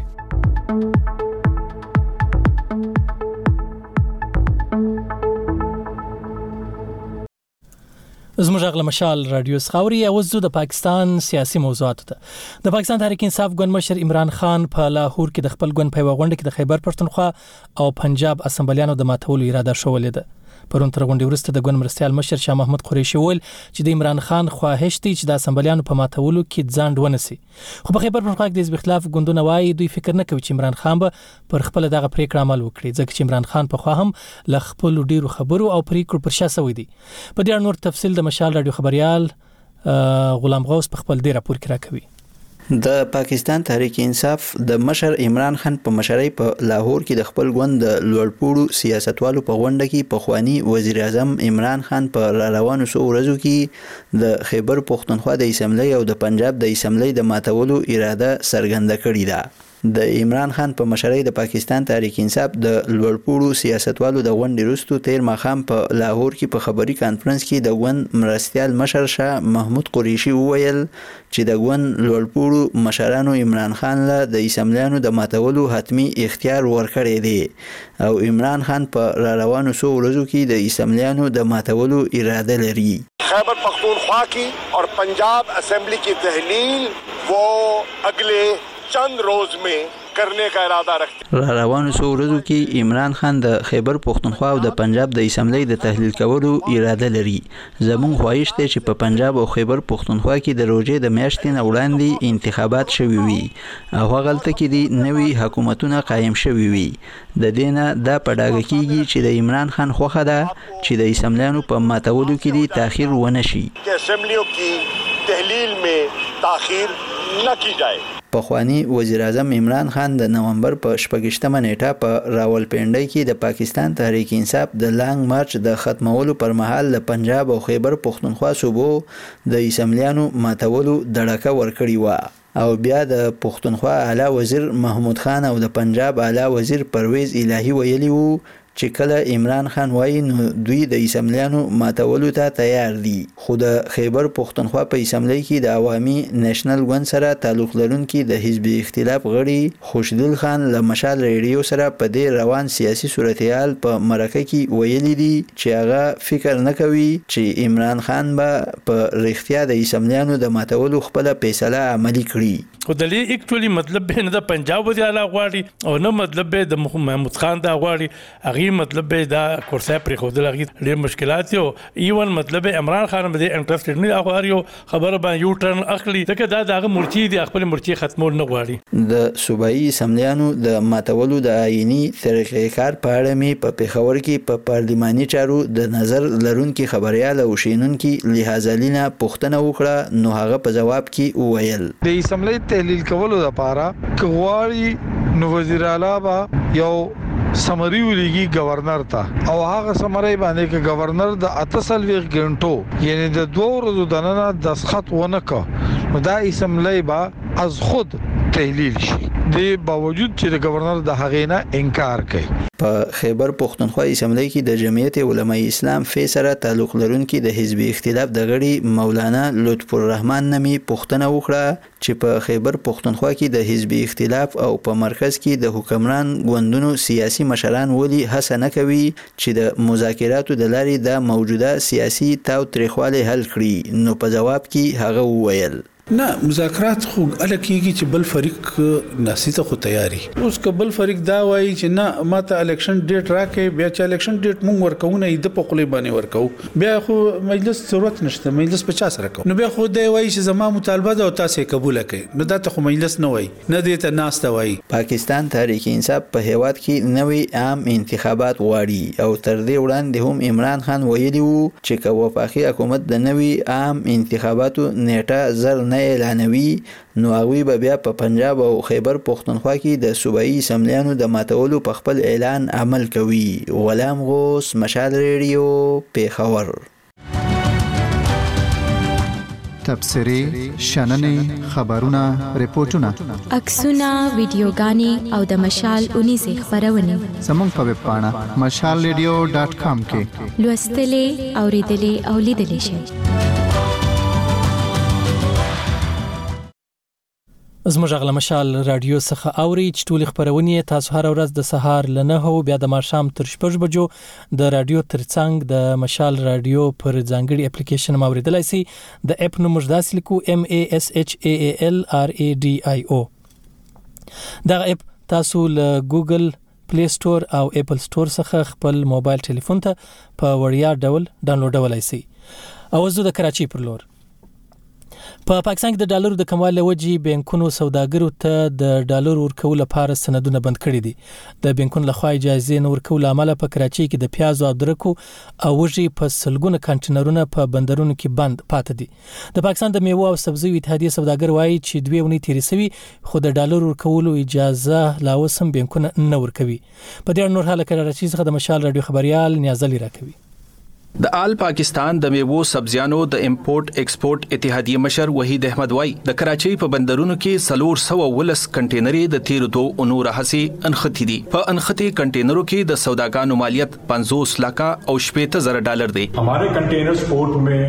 زموږ غږ مشال رادیو خاوري او زو د پاکستان سیاسي موضوعاتو ته د پاکستان تحریک انصاف ګوند مشر عمران خان په لاهور کې د خپل ګوند په غونډه کې د خیبر پښتونخوا او پنجاب اسمبلیانو د ماتولو اراده شولې ده. پرون تر غونډې وروسته د ګوند مرستيال مشر شاه محمود قریشي ویل چې د عمران خان خواهش دی چې د اسمبلیانو په ماتولو کې ځان ونسي. خو په خیبر پښتونخوا کې د حزب اختلاف ګوندونه وایي دوی فکر نه کوي چې عمران خان به پر خپل دغه پریکړه عمل وکړي ځکه چې عمران خان په خوا هم ل خپل ډیرو خبرو او پریکړو پر شا سوي دي. په دې اړه نور تفصیل د مشال رادیو خبريال غلام غوث په خپل ډیر راپور کې راکوي. د پاکستان تحریک انصاف د مشر عمران خان په مشرۍ په لاهور کې د خپل ګوند د لوړپوړو سیاستوالو په غونډه کې پخوانی وزیر اعظم عمران خان په روانو سو ورځو کې د خیبر پښتونخوا د اسمبلی او د پنجاب د اسمبلی د ماتولو اراده څرګنده کړې ده. د عمران خان په مشرۍ د پاکستان تحریک انصاف د لوړپوړو سیاستوالو د غونډې وروسته تیر ماښام په لاهور کې په خبري کانفرنس کې د ګوند مرستيال مشر شاه محمود قریشي وویل چې د ګوند لوړپوړو مشرانو عمران خان له د اسمبلیانو د ماتولو حتمی اختیار ورکړی دی او عمران خان په روانو سو ورځو کې د اسمبلیانو د ماتولو اراده لري. खैबर पख्तूनख्वा की और पंजाब असेंबली की तहलील वो अगले चंद रोज में करने का इरादा रखते हैं. روانو سو ورځو کې عمران خان د خیبر پښتونخوا او د پنجاب د اسمبلی د تحلیل کولو اراده لري. زموږ خواهش دی چې په پنجاب او خیبر پښتونخوا کې د روزې د میاشتې نه وړاندې انتخابات شوي وي او هغلته کې د نوي حکومتونه قائم شوي وي. د دینه دا پډاګه کیږي چې د عمران خان خوخه ده چې د اسمبلیانو په ماتولو کې د تاخير ونه شي. چې اسمبلیو کې تحلیل में تاخير نه کی جائے. پخوانی وزیر اعظم عمران خان د نومبر په 28مه نیټه په راولپنډي کې د پاکستان تحریک انصاف د لانګ مارچ د ختمولو پر مهال د پنجاب او خیبر پښتونخوا صوبو د اسمبلیانو ماتولو دړکه ورکړی و او بیا د پښتونخوا اعلی وزیر محمود خان او د پنجاب اعلی وزیر پرویز الهی ویلی وو چې کله عمران خان وایي نو دوی د اسمبلیانو ماتولو ته تیار دي. خو د خیبر پښتونخوا په اسمبلی کې د عوامي نېشنل ګوند سره تعلق لرونکي د حزب اختلاف غړي خوشدل خان له مشال ریډیو سره په دې روان سیاسي صورتحال په مرکه کې ویلي دي چې هغه فکر نه کوي چې عمران خان به په رښتیا د اسمبلیانو د ماتولو خپل فیصله عملي کړي. خو د دې اکچولی مطلب به نه د پنجاب وزیر اعلی غواړي او نه مطلب به د محمود خان دا غواړي. هغه مطلب به دا کورسه پر خو د لغی ډېر مشکلات یو ایون مطلب عمران خان به انټرستډ نه غواړي خبره باندې یو ټرن اخلي ځکه دا دغه مرچی دی خپل مرچی ختمول نه غواړي. د صوبایي اسمبلیانو د ماتولو د آئینی طریقې کار په اړه می په پیښور کې په پارلماني چارو د نظر لرونکي خبريال او شینونکي لحاظالینا پوښتنه وکړه نو هغه په جواب کې وویل د اسمبلی تحلیل کولو لپاره کغواړي نو وزیر اعلی با یو سمری ولګي گورنر ته او هغه سمری باندې کې گورنر د 48 غنټو یعنی د 2 ورځې د نن د دسخط ونه کا نو دا اسمبلی با از خود تحلیل شي د باوجود چې د گورنر د هغې نه انکار کوي. په خیبر پښتونخوا اسمبلی کې د جمعیت علماء اسلام سره تعلق لرونکي د حزب اختلاف د غړي مولانا لطف الرحمن نمی پوښتنه وکړه چې په خیبر پښتونخوا کې د حزب اختلاف او په مرکز کې د حکمران ګوندونو سیاسي مشران ولي هڅه نه کوي چې د مذاکراتو د لارې د موجوده سیاسي تاو تریخواله حل کړي. نو په جواب کې هغه وویل نه مذاکرات خو الکیږي چې بل فریق ناسیته خو تیاری اوس کبل فریق دا وایي چې نه ماته الیکشن ډیټ راکې بیا چې الیکشن ډیټ مونږ ورکوونه د په خپل باندې ورکو بیا خو مجلس ضرورت نشته مجلس 50 راکو نو بیا خو دی وایي چې زما مطالبه ده او تاسو قبول کړئ نو دا ته خو مجلس نه وایي نه دې ته ناسته وایي. پاکستان تحریک انصاف په هیواد کې نوي عام انتخابات غواړي او تر دې وړاندې هم عمران خان ویلی وو چې کوپاخي حکومت د نوي عام انتخاباتو نیټه زر نه برنامه اعلانوي نو هغوی به بیا په پنجاب او خیبر پختونخوا کې د صوبایي اسمبلیانو د ماتولو په خپل اعلان عمل کوي. غلام غوث، مشال ریډیو، پیښور. تبصرې، شننې، خبرونه، ریپورتونه، عکسونه، ویډیوګانې او د مشال اونیزه خبرونه زموږ په ویب پاڼه mashalradio.com کې لوستلې، اوریدلې او لیدلې شئ. زموږ غل مشال رادیو څخه اوري چې ټول خبرونه تاسو هر ورځ د سهار ل 9 بیا د ماښام تر 6 بجو د رادیو ترڅنګ د مشال رادیو پر ځانګړي اپلیکیشن موریدلای شي. د اپ نوم مجداس لیکو MASHAALRADIO. دا اپ تاسو له ګوګل پلی سٹور او اپل سٹور څخه خپل موبایل ټلیفون ته په وړیا ډول ډاونلوډولای شي. او زه د کراچۍ پر لور په پاکستان کې د ډالرو د کموالي وجې بانکونو سوداګرو ته د ډالر ورکول لپاره سندونه بند کړي دي. د بانکونو لخوا اجازه نه ورکول عمله په کراچۍ کې د پیاز او درکو او وږي په سلګونه کانټینرونه په بندرونو کې بند پاتې دي. د پاکستان د میوه او سبزیو اتحادیه سوداګر وایي چې 2 ونې تیرې سوي خو د ډالر ورکول اجازه لا اوسم بانکونه نه ورکوي. په دې اړه نور حاله کراچۍ څخه د مشال رادیو خبريال نیازلی راکوي. د آل پاکستان د میوو سبزیانو د امپورټ ایکسپورټ اتحادیه مشر وحید احمد وای د کراچۍ په بندرونو کې 310 کنټینري د 13 اونور حسي انختی دي. په انختی کنټینرو کې د سوداګانو مالیت 50 लाख او 70,000 ډالر دی. हमारे कंटेनर्स पोर्ट में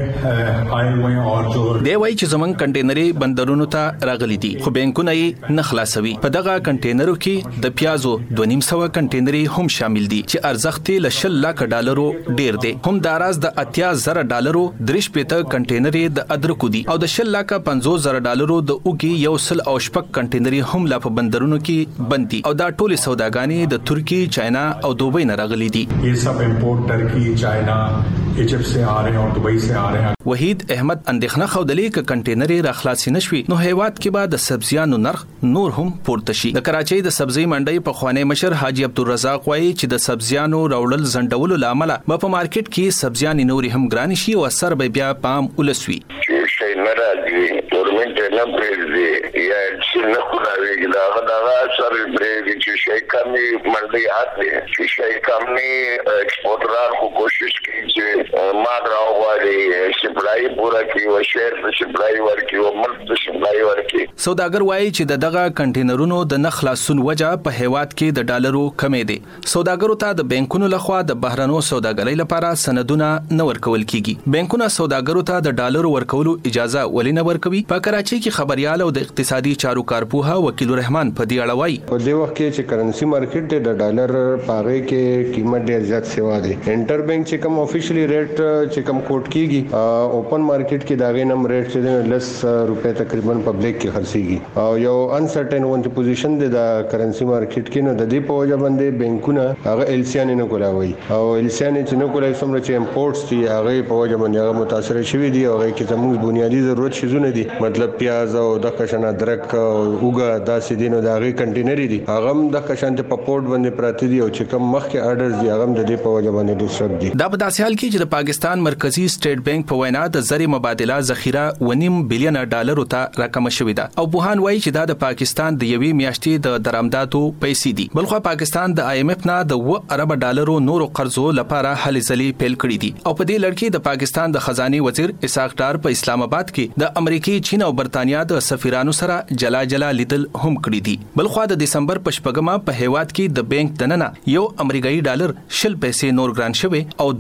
आए हुए हैं और जो دی वای چې زمون کنټینري بندرونو ته راغلي دي خو بانکونه یې نه خلاصوي. په دغه کنټینرو کې د پیازو 250 کنټینري هم شامل دي چې ارزښت له 10 लाख ډالرو ډیر دی. هم راز د 80,000 ډالرو 3 کنټینري د ادرکو دي او د 10,50,000 ډالرو د اوګي یو سل او شپک کنټینري هم لا په بندرونو کې بند دي او دا ټول سوداګانې د ترکی، چاینا او دوبۍ نه راغلي دي. ये सब इंपोर्ट टर्की, चाइना, इजिप्ट से आ रहे हैं और दुबई से आ रहे हैं. وحید احمد اندېښنه خودلې ک کنټینري را خلاص نشوي نو هیواد کې بعد د سبزیانو نرخ نور هم پورته شي. د کراچۍ د سبزی منډي په خوانی مشر حاجی عبدالرزاق وایي چې د سبزیانو راوړل زندولو لامل په مارکیټ کې سبزیان نوري هم ګران شي او اثر به بیا پام ولسوي. شي نه راځي ګورنمنت نه پریږدي یا چې نه کولاوي دا اثر پریږدي چې شي کمی منډي هاتي چې شي کمی ایکسپورټر کو کوشش کوي چې ما راوړي سپلای پورا کی او شهر په سپلای ورکی او ملک په سپلای ورکی. سوداګر وایي چې دغه کنټینرونو د نخلاصون وجه په هیواد کې د ډالرو کمې دي. سوداګرو ته د بانکونو لخوا د بهرنو سوداګرۍ لپاره سندونه نه ورکول کیږي. بانکونه سوداګرو ته د ډالرو ورکولو اجازه ولې نه ورکوي. په کراچۍ کې خبريال او د اقتصادي چارو کارپوها وکیل رحمان په دې اړه وایي په دې وخت کې چې کرنسي مارکیټ د ډالر پاره کې قیمت ډیر زیات سیوا دي. انټر بانک چې کوم افیشلی ریټ چې کوم کوټ کیږي اوپن مارکیټ کې دا غي نم ریټ چې 10 روپے تقریبا پبلک کې خرڅيږي او یو انسرټن ون پوزیشن د کرنسي مارکیټ کې نو د دې په وجه باندې بانکونه هغه السیان نه کولاوي او السیان چې نه کولای سمره چې امپورټس دي هغه په وجه باندې هغه متاثر شوی دي او هغه کې زموږ بنیادی ضرورت شیزونه دي مطلب پیاز او د کشن ادرک او اوګه داسې دي نو دا غي کنټینری دي هغه د کشن ته پپورټ باندې پراته دي او چې کوم مخکې اډرز دي هغه د دې په وجه باندې ډیسټرب دي. دا په داسې حال کې چې د پاکستان مرکزی سټیټ بانک په وینا د زری مبادله ذخیره 1.5 بلین ډالر ته راکم شوې ده او بوهان وایي چې دا د پاکستان د یوې میاشتې د درآمداتو پیسې دي. بلخو پاکستان د IMF نه د 2 ارب ډالرو نورو قرضو لپاره هلې ځلې پیل کړې دي او په دې لړ کې د پاکستان د خزانه وزیر اسحاق ډار په اسلام آباد کې د امریکای، چین او برتانیا د سفیرانو سره جلا لیدل هم کړی دي. بلخو د دسمبر په شپږمه په هیواد کې د بانک دننه یو امریکایي ډالر 10 پیسې نور ګران شوی او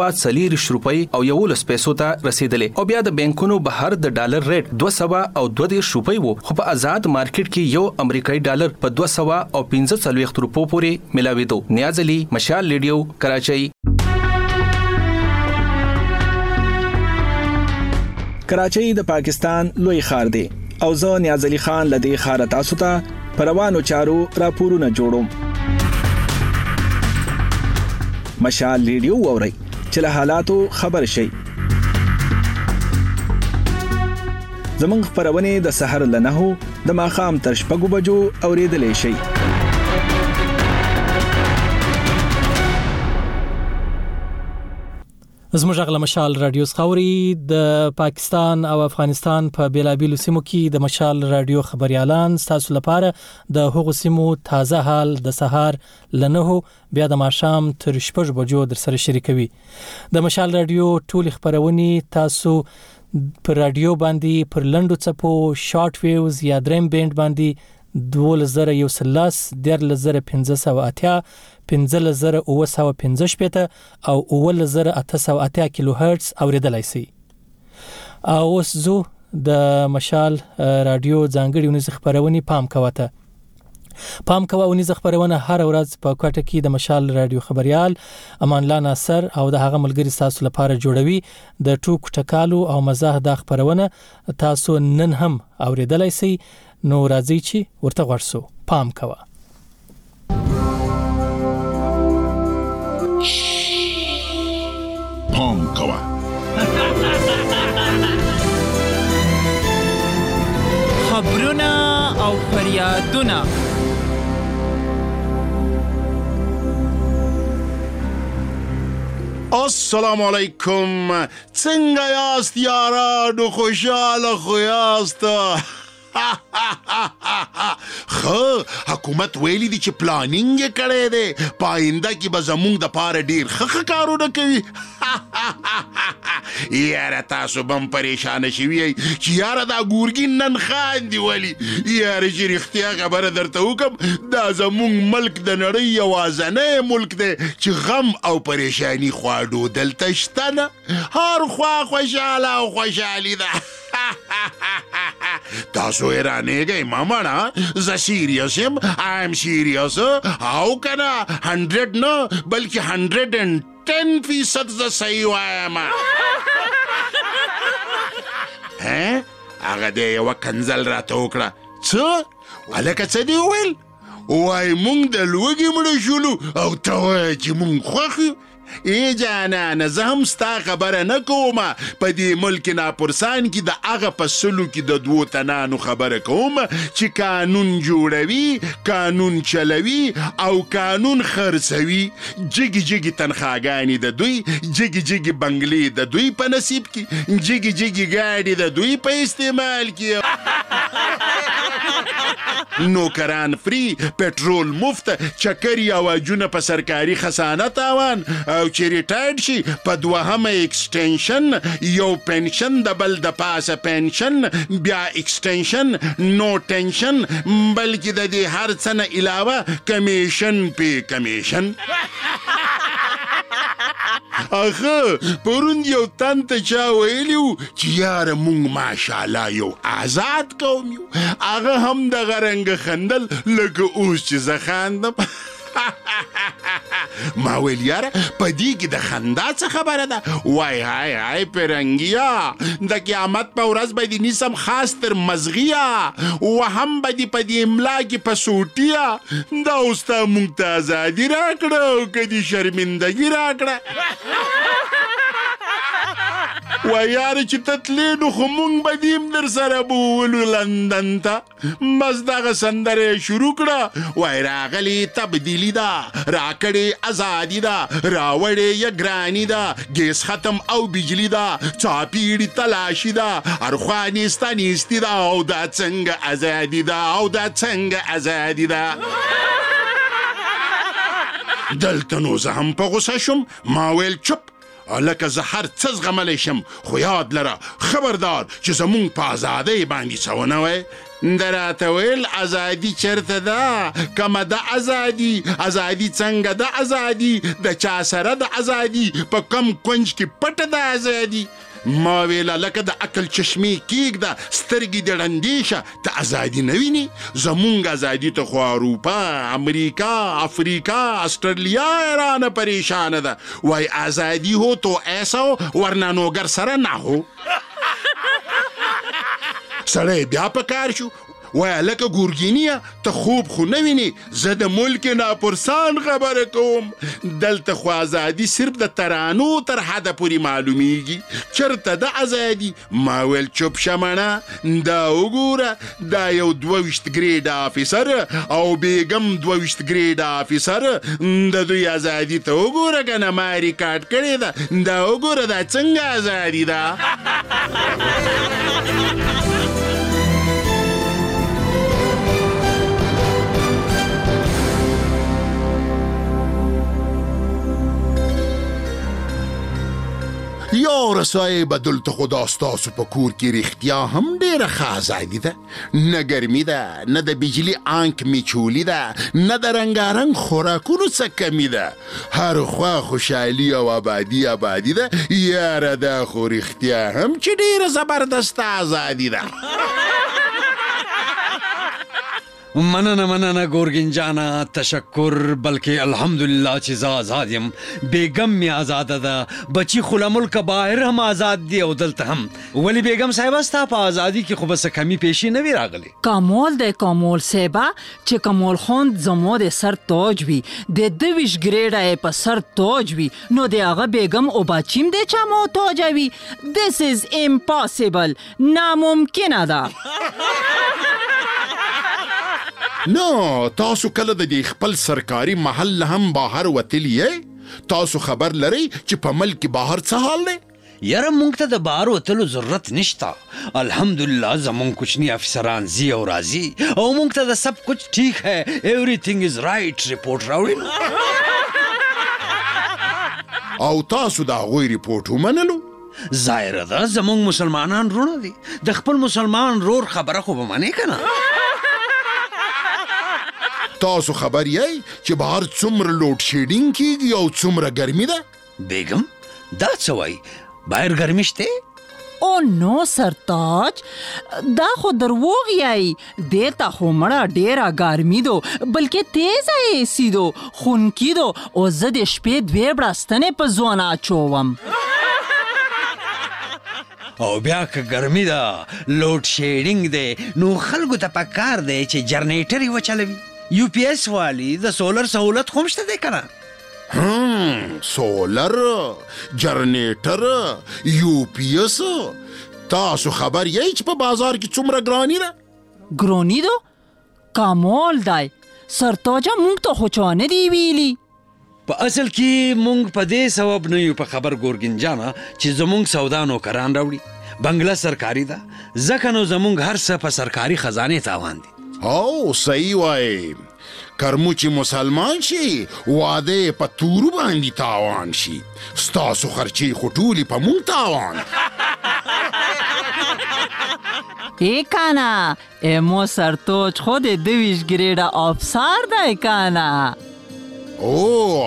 240 روپۍ او 11 پیسو ته رسیدلې او بیا د بانکونو بهر د ډالر ریټ 220 روپۍ وو خو په آزاد مارکیټ کې یو امریکایي ډالر په 245 روپو پورې ملاوي دو. نیازلی، مشال ریډیو، کراچۍ. کراچۍ د پاکستان لوی ښار دی او زه نیازلی خان لدی ښار تاسو ته پروانو چارو راپورونه جوړوم. مشال ریډیو ووري چې له حالاتو خبر شي. زمونږ خبرونه د سحر له 9 د ماښام تر 6 بجو اوریدلې شي. زموږ غل مشال رادیو خوري د پاکستان او افغانستان په بیلابیلو سیمو کې د مشال رادیو خبريالان تاسو لپاره د هغو سیمو تازه حال د سهار لنهو بیا د ماښام تر 6 بجو در سره شریکوي. د مشال رادیو ټول خبرونه تاسو پر رادیو باندې پر لندو چپو شارټ ویوز یا دریم بینډ باندې 2013 1580 15,915 او 9,880 کیلو هرتز اوریدلای شي. اوس زو د مشال رادیو ځانګړي ونیز خبرونه پام کوه ونیز خبرونه هر ورځ په کوټه کې د مشال رادیو خبريال امان الله ناصر او د هغه ملګری تاسو لپاره جوړوي. د ټوک ټکالو او مزاح د خبرونه تاسو نن هم اوریدلای شي. نو راځي چې ورته ورسو پام کوه. پام کوه. خبرونه او فریادونه السلام علیکم. څنګه یاست یارانو؟ خوشاله خو یاست؟ خو حکومت ویلي دي چې پلانینګ یې کړی دی، پاینده کې به زمونږ د پاره ډیر ښه کارونه کوي. یاره تاسو بم پریشانه شوي چې یاره دا ګورګین نن خاندي ولي؟ یاره چې رښتیا خبره درته وکړم دا زمونږ ملک د نړۍ یوازینی ملک دی چې غم او پریشانی خواډو دلته شته نه، هر خوا خوشحاله او خوشحالي ده. تاسو ایرانیږئ مامانا، زه سیریس یم، آیم سیریس او کنه 100 نه بلکې 110% زه صحیح وایم. هغه دی یوه کنځل راته وکړه. څه هلکه څه دې وویل؟ وایي مونږ د لوږې مړه شولو او ته وایه چې مونږ خوښ یو. ای جانانه زه هم ستا خبره نه کوم، په دې ملک ناپرسان کې د هغه په سلو کې د 2 تنانو خبره کوم چې قانون جوړوي، قانون چلوي او قانون خرڅوي. جګي جګي تنخواګانې د دوی، جګي جګي بنګلې د دوی په نصیب کې، جګي جګي ګاډي د دوی په استعمال کې، نوکران فری، پټرول مفت، چکر یا واجونه په سرکاري خزانه تاوان، او چې ریټایرډ شي په 2 ایکسټنشن، یو پنشن د بل د پاسه پنشن، بیا ایکسټنشن، نو ټنشن، بلکې د دې هر څه نه علاوه کمیشن پې کمیشن. اخه پرون یو تن ته چا ویلي و چې یاره مونږ ماشاءالله یو آزاد قوم یو. هغه هم دغه رنګه خندل لکه اوس چې زه خاندم. ما ویل یاره په دې کې د خندا څه خبره ده؟ وای های های پرنګیا، د قیامت په ورځ به دې نیسم خاص تر مزغیا، وهم به دې په دې املا کې په سوټیا. دا اوس تا مونږ ته ازادي راکړه او که دې شرمندګي راکړه. وای یاره چې ته تلې نو خو مونږ به دې هم در سره بوولو لندن ته. بس دغه سندره یې شروع کړه. وای راغلې تبدیلي ده، راکړې ازادي ده، راوړې یې ګراني ده، ګیس ختم او بجلی ده، چاپیړي تلاشي ده، هر خوا نیسته نیستي ده، او دا څنګه ازادي ده، او دا څنګه ازادي ده. دلته نو زه هم په غوسه شوم. ما ویل چپ، لکه زه هر څه زغملی شم، خو یاد لره خبردار چې زمونږ په ازادۍ باندې څه ونه وی. ده راته ویل ازادي چرته ده؟ کمه ده ازادي؟ ازادي څنګه ده ازادي؟ د چا سره ده ازادي؟ په کم کونج کې پټه ده ازادي؟ ما ویله لکه د عقل چشمې کېږده، سترګې دې ړندې شه، ته ازادي نه وینې؟ زمونږ ازادي ته خو اروپا، امریکا، افریقا، استرالیا ایرانه پریشانه ده. وای ازادي ہو تو ایسا ہو ورنه نوګر سره نه ہو. سړی بیا په کار شو. وای لکه ګورګینیا ته خوب خو نه ویني زه د ملک ناپرسان خبره کوم دلته خو ازادي صرف د ترانو تر حده پورې معلومیږي چرته د ازادي ما ویل چوپ شمنه دا وګوره دا یو 22 ګریډ افیسر او بیګم 22 ګریډ افیسر د دوی ازادي ته وګوره کنه ما ریکارډ کړی دا وګوره دا څنګه ازادي ده یاره صاحب دلته خدا ستاسو په کور کې رښتیا هم ډېره ښه ازادي ده نه ګرمي ده نه د بجلي آنک میچولي ده نه د رنګارنګ خوراکونو څه کمی ده هر خوا خوشحالي او آبادي ده یاره دا خو رښتیا هم چې ډېره زبردسته ازادي ده مننه ګورګین جانا تشکر بلکې الحمدلله چې زه آزاد یم بیگم می آزاده ده بچی خو له ملکه بهر هم آزاد دي او دلته هم ولې بیگم صاحبه ستا په ازادي کې خو به څه کمی پیشي نه وي راغلی کمال د کمال صاحبه چې کمال خان زما د سر تاج وي د 22 ګریډه په سر تاج وي نو د هغه بیگم او بچیم د چا محتاج وي This is impossible ناممکنه ده نو تاسو کله د خپل سرکاري محل هم بهر وتلی تاسو خبر لرئ چې په ملک بهر څه حال دی یاره مونږ ته د بهر وتلو ضرورت نشته الحمدلله زمونږ کوچني افسران زی او راځي او مونږ ته د سب کچھ ٹھیک ہے everything is right رپورټ راوړي او تاسو دا غوی رپورټ ومنلو ظاهره ده زمونږ مسلمانان رونه دي د خپل مسلمان رور خبره خو به منې که نه تاسو خبر یې چې بهر څومره لوډ شیډینګ کیږي او څومره ګرمي ده بیگم دا څه وایي بهر ګرمي شته او نو سرتاج دا خو دروغ یای دیتا خو مړه ډیره ګرمي دو بلکې تیزه ایسی دو خونکی دو او زه د شپې 2 برستنې په ځوانه اچوم او بیا که ګرمي ده لوډ شیډینګ دی نو خلکو ته پکار دی چې جنریټر یې وچلوي یو پی ایس والی د سولر سہولت خو مشته دی کنه سولر جنریټر یو پی ایس تاسو خبر یې چې په بازار کې څومره ګرانی ده ګرانی ده کمال دی سرتاجه مونږ ته خو چا نه دی ویلي په اصل کې مونږ په دې سبب نه یو په خبر ګورګین جانا چې زمونږ سودا نوکران راوړي بنگله سرکاري ده ځکه نو زمونږ هر څه په سرکاري خزانه تاوان دي او صحیح وای کرمو چې مسلمان شي واده په تورو باندې تاوان شي ستاسو خرچي خټولي په مونږ تاوان کانا امو سرتوج خود 22 ګریډه افسر دی کانا او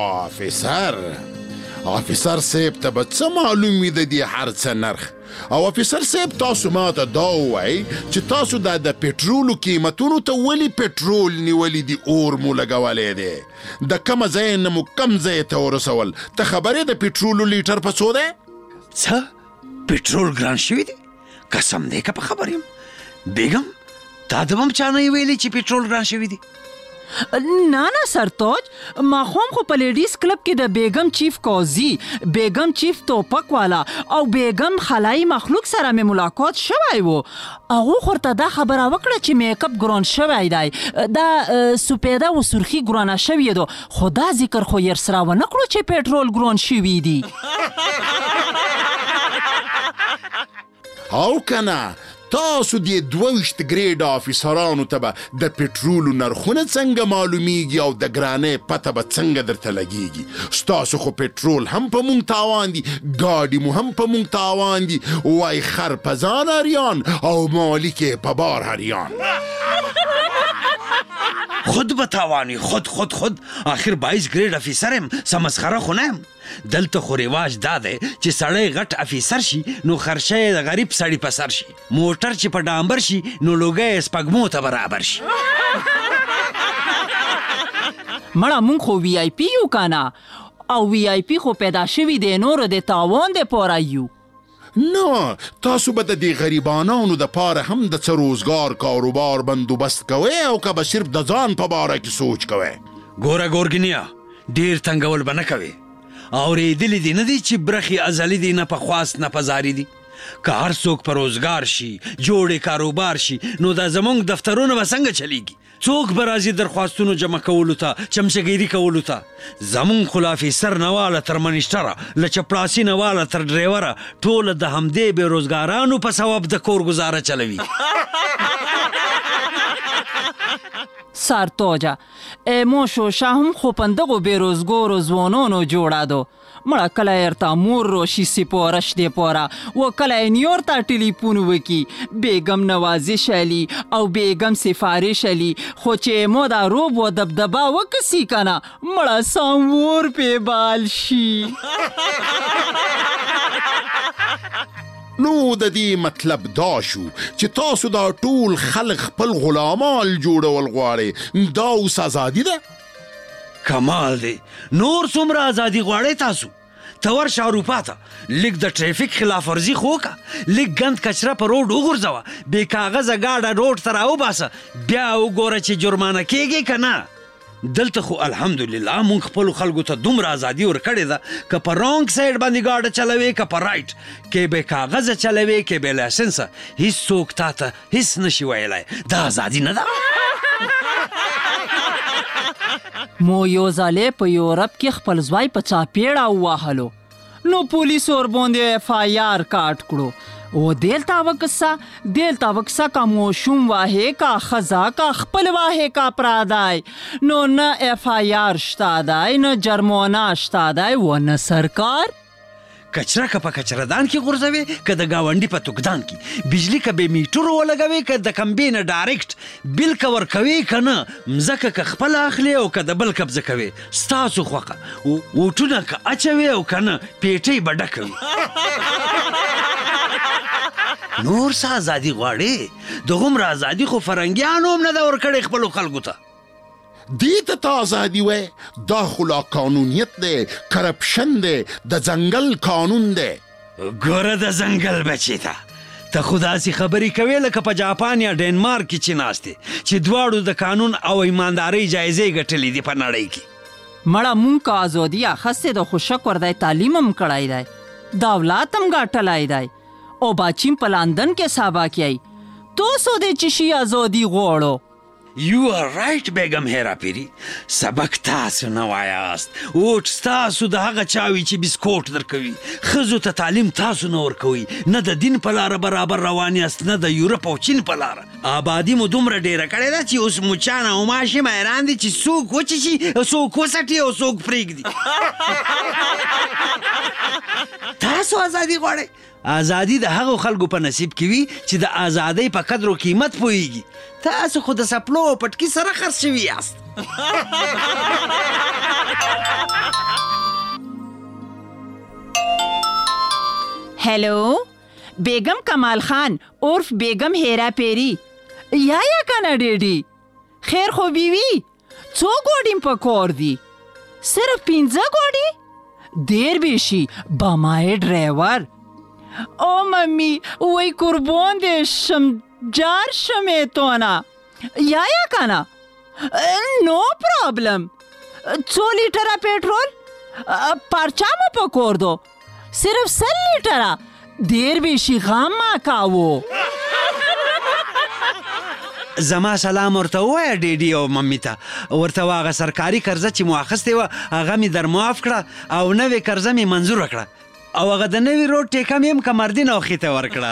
افسر صاحب ته به څه معلوم وي د دې هر څه نرخ او افسر صاحب تاسو ماته دا ووایئ چې تاسو د پټرولو قیمتونو ته ولې پټرول نیولی دي اور مو لګولی دی د کومه ځای نه مو کم ځای ته ورسول ته خبرې د پټرولو لیټر په څو دی څه پټرول ګران شوي دی قسم دی که په خبر یم بیګم تا د هم چا نه یې ویلي چې پټرول ګران شوي دی نه سرتاج ما خو په لیډیز کلب کې د بیگم چیف قاضي بیگم چیف توپک والا او بیگم خلای مخلوق سره مې ملاقات شوی وو هغه خورته دا خبره وکړه چې میک اپ ګران شوی دی دا سپیده و سرخی ګرانه شوی دو خدا ذکر خو ير سره و نکړو چې پټرول ګران شوی دی او کنه تاسو د 22 ګریډ افسرانو ته به د پټرولو نرخونه څنګه معلومیږي او د ګرانۍ پته به څنګه درته لګیږي ستاسو خو پټرول هم په مونږ تاوان دي ګاډي مو هم په مونږ تاوان دي وای خر په ځان اریان او مالک په بار هریان خود بتاوانی خود آخر 22 ګریډ افیسر هم سمسخره خو نه دلته خو رواج دا دی چې سړی غټ افیسر شي نو خرچه د غریب سړي په سر شي موټر چې په ډامبر شي نو لوګی سپږمو ته برابر شي مړه مونږ خو وی آی پی یو کنه او وی آی پی خو پیدا شوي دی نور د تاوان د پاره یو نه تاسو به د دې غریبانو د پاره هم د څه روزګار کاروبار بندوبست کوئ او که به صرف د ځان په باره کې سوچ کوئ؟ ګوره ګورګینیا، ډیر تنګول به نه کوې. اورېدلي دي نه دي چې برخې ازلي دي، نه په خواست نه په زاري دي. که هر څوک په روزګار شي، جوړې کاروبار شي، نو دا زمونږ دفترونه به څنګه چلیږي؟ څوک به راځي درخواستونو جمع کولو ته، چمچهګیري کولو ته؟ زمونږ خو له افیسر نه واله تر منیسټره، له چپړاسي نه واله تر ډریوره، ټوله د همدې بې روزګارانو په ثواب د کور ګزاره چلوي. سرتاجه ما شوشه هم خو پندقو بیروزگار و زوانانو جوړه دو. مړه کله ارتا مور روشي سپارش دی پاره و کله نیور تا ټلیفون وکي بیگم نوازش علی او بیگم سفارش علی، خو چې مو دا روب و دبدبا وکسی کنه مړه سامور په بال شي. نو د دې مطلب دا شو چې تاسو دا ټول خلق خپل غلامان جوړول غواړئ، دا اوس ازادي ده؟ کمال دی، نور څومره ازادي غواړئ تاسو؟ ته ورشه اروپا ته، لږ د ټریفک خلاف ورزي خو وکړه، لږ ګند کچره په روډ وغورځوه، بې کاغذه ګاډه روډ ته راوباسه، بیا وګوره چې جرمانه کیږي که نه. دلته خو الحمدلله مونږ خپلو خلکو ته دومره ازادي ورکړې ده، که په رانګ سایډ باندې ګاډه چلوې که په رایټ، کې بې کاغذه چلوې کې بې لایسنسه، هیڅوک تا ته هیڅ نشي ویلی. دا ازادي نه ده. مو یو ځلې په یورپ کې خپل ځوای په چاپېړه ووهلو، نو پولیسو ورباندې اف آی آر کاټ کړو. و دلته وکسه کا موشوم واهې کا خزا کا خپل واهې کا پرادای، نو نه اف آی آر شته دی، نه جرمانه شته دی و نه سرکار. کچره که په کچردان کې غورځوي که د ګاونډي په توکدان کې، بجلی که بې میټرو ولګوي که د کمبې نه ډایرکټ، بیل که ورکوي که نه، مځکه که خپله اخلي او که د بل قبضه کوي، ستاسو خوښه. ووټونه که اچوي او که نه، پیټۍ به ډکه وي. نور څه ازادي غواړې؟ دغومره ازادي خو فرنګیانو هم نه ده ورکړې خپلو خلکو ته. دې ته ته ازادي وای؟ دا خو لا قانونیت دی، کرپشن دی، د ځنګل قانون دی. ګوره د ځنګل بچې ته خو داسې خبرې کوې لکه په جاپان یا ډینمارک کې چې ناست دی، چې دواړو د قانون او ایماندارۍ جایزې ګټلې دي په نړۍ کې. مړه مونږ که ازادي اخیستې ده، خو شکر دی تعلیم هم کړی دی، دولت هم ګټلی دی، او باچیم په لندن کې سابا کیای. تو سو دې چې شي ازادي غواړو. You are right بیگم هیرا پیری، سبق تاسو نه وایاست، اوټ ستاسو د هغه چاوي چې بسکوټ درکوي، ښځو ته تعلیم تاسو نه ورکوي، نه د دین په لاره برابر روان یاست، نه د یورپ او چین په لاره. آبادي مو دومره ډیره کړې ده چې اوس مچان او ماشي حیران دي چې څوک وچشي، څوک وسټي او څوک پرېږدي. تاسو ازادي غواړئ؟ ازادي د هغو خلکو په نصیب کې وي چې د ازادۍ په قدر او قیمت پوهیږي. تاسو خو د سپلو او پټکي سره خرڅ شوي یاست. هلو، بیگم کمال خان عرف بیگم هیرا پیری، یا کنه ډیډي خیر خو بیوی؟ څو ګوډیم په کور دی؟ صرف 15 ګوډي؟ دیر بیشي با مای ډرایور. او ممی وای قربان دې شم، جار شمې تونه یا کنه، نو پرابلم. 2 لیټره پېټرول پرچا مو په کور دو، صرف 100 لیټره، دیر بیشي غم ما کاوو. زما سلام ورته ووایه ډیډي او ممي ته، ورته هغه سرکاري قرضه چې مو اخیستې وه هغه مې در معاف کړه او نوې قرضه مې منظوره کړه، او هغه د نوي روډ ټیکه مې هم کمردین او خیته ورکړه.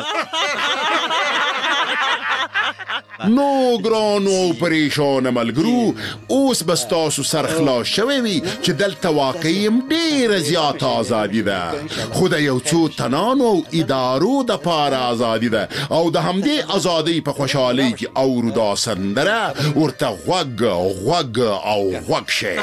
نو ګرانو او پریشانه ملګرو، اوس به ستاسو سر خلاص شوی وي چې دلته واقعي هم ډېره زیاته ازادي ده، خو د یو څو تنانو او ادارو دپاره ازادي ده، او د همدې ازادۍ په خوشحالۍ کې اورو دا سندره، ورته غوږ او غوږ شئ.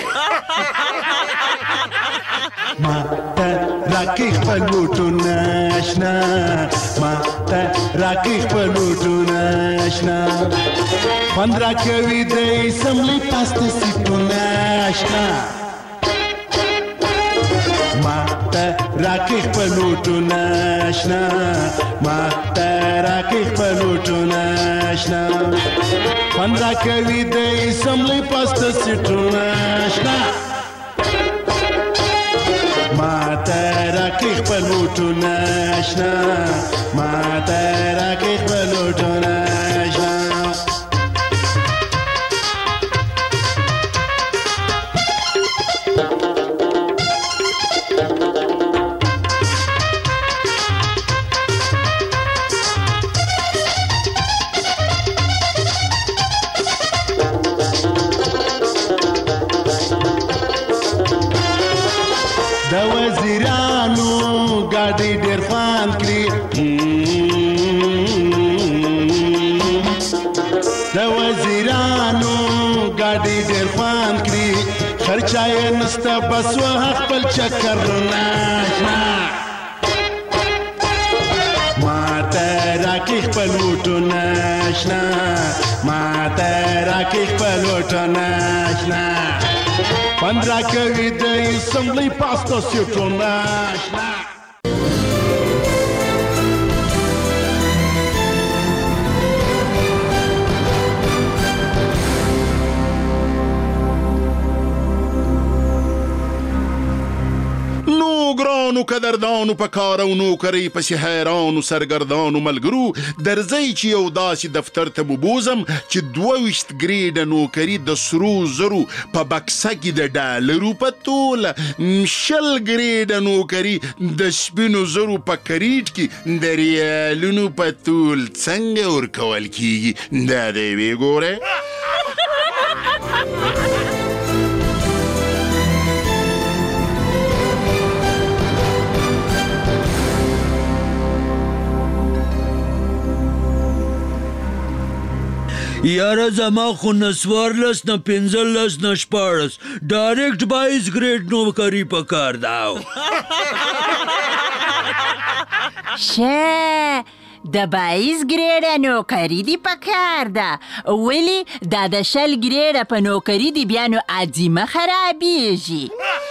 ما ته راکې خپل بوټونه اشنا، ما ته راکې خپل بوټونه اشنا، خوند راکوي د اسمبلۍ پاسته سیټونه اشنا، ما ته راکې خپلوټونه آشنا ما ته راکې خپلوټونه آشنا خوند راکوي د اسمبلۍ پاسته سیټونه آشنا ما ته راکې خپلوټونه آشنا ما ته راکې خپلوټونه آشنا د وزیرانو ګاډي ډېر خوند کړي د وزیرانو ګاډي ډېر خوند کړي خرچه یې نسته بس وه خپل چکرونه آشنا ما ته راکې خپلوټونه آشنا ما ته راکې خپلوټونه آشنا خوند راکوي د اسمبلۍ پاسته سیټونه آشنا ګرانو قدردانو په کار او نوکرۍ پسې حیرانو سرګردانو ملګرو درځئ چې یو داسې دفتر ته مو بوزم چې 22 ګریډه نوکري د سرو زرو په بکسه کې د ډالرو په توله 20 ګریډه نوکري د سپینو زرو په کریټ کې د ریالونو په تول څنګه ورکول کیږي دا دی وګوره یاره زما خو نه 14 نه 15 نه 14 ډایرکټ 22 ګریډ نوکري پکار داو شه د 22 ګریډه نوکري دی پکار ده ولی دا د 20 ګریډه په نوکري دی بیا نو عظیمه خرابیږي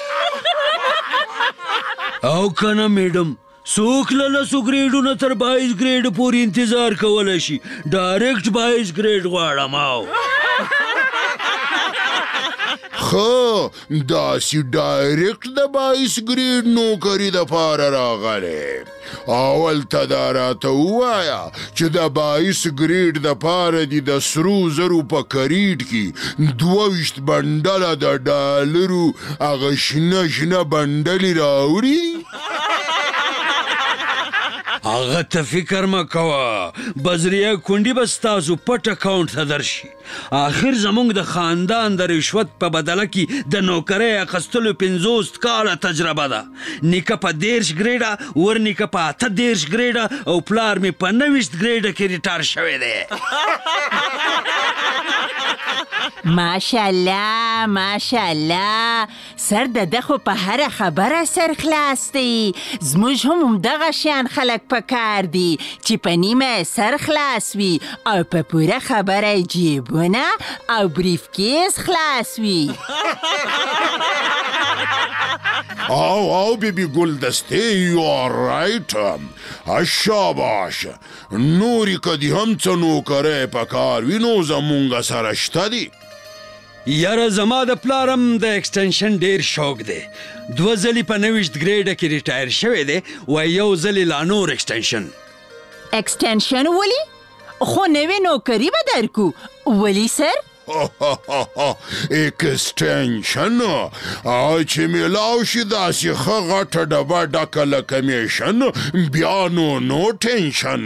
او کنه میډم څوک له 10 ګریډونو تر 22 ګریډ پورې انتظار کولی شي ډایرکټ 22 ګریډ غواړم او خو داسې ډایرکټ د 22 ګریډ نوکري دپاره راغلی اول ته دا راته ووایه چې د 22 ګریډ دپاره دي د سرو زرو په کریډ کې 22 بنډله د ډالرو هغه شنه شنه بنډلې راوړي هغه ته فکر مه کوه بزریه کونډي به ستاسو پټ اکاونټ ته درشي آخر زموږ د خاندان د رشوت په بدله کې د نوکرۍ اخیستلو 50 کاله تجربه ده نیکه په 30 ګریډه ورنیکه په 38 ګریډه او پلار مې په 29 ګریډه کې ریټایر شوی دی ماشاءالله ماشاءالله سر د دخو په هره خبره سر خلاص دی زموږ هم همدغه شیان خلک پکار دي چې په نیمه سر خلاص وي او په پوره خبره جیبونه او بریف کیس خلاص وي او بیبی گلدسته یو رایت شاباش نوری کدی هم څه نوکرۍ پکار وي نو زمونږ سره شته دي یاره زما د پلارم د ایکسټنشن ډیر شوق دی 2 ځلې په 29 ګریډه کې ریټایر شوی دی و یو ځلې لا نور ایکسټنشن ولی خو نوې نوکري به درکو ولی سر ایکسټنشن چې میلاو شي داسې ښه غټه ډبه ډکه له کمیشن بیا نو ټینشن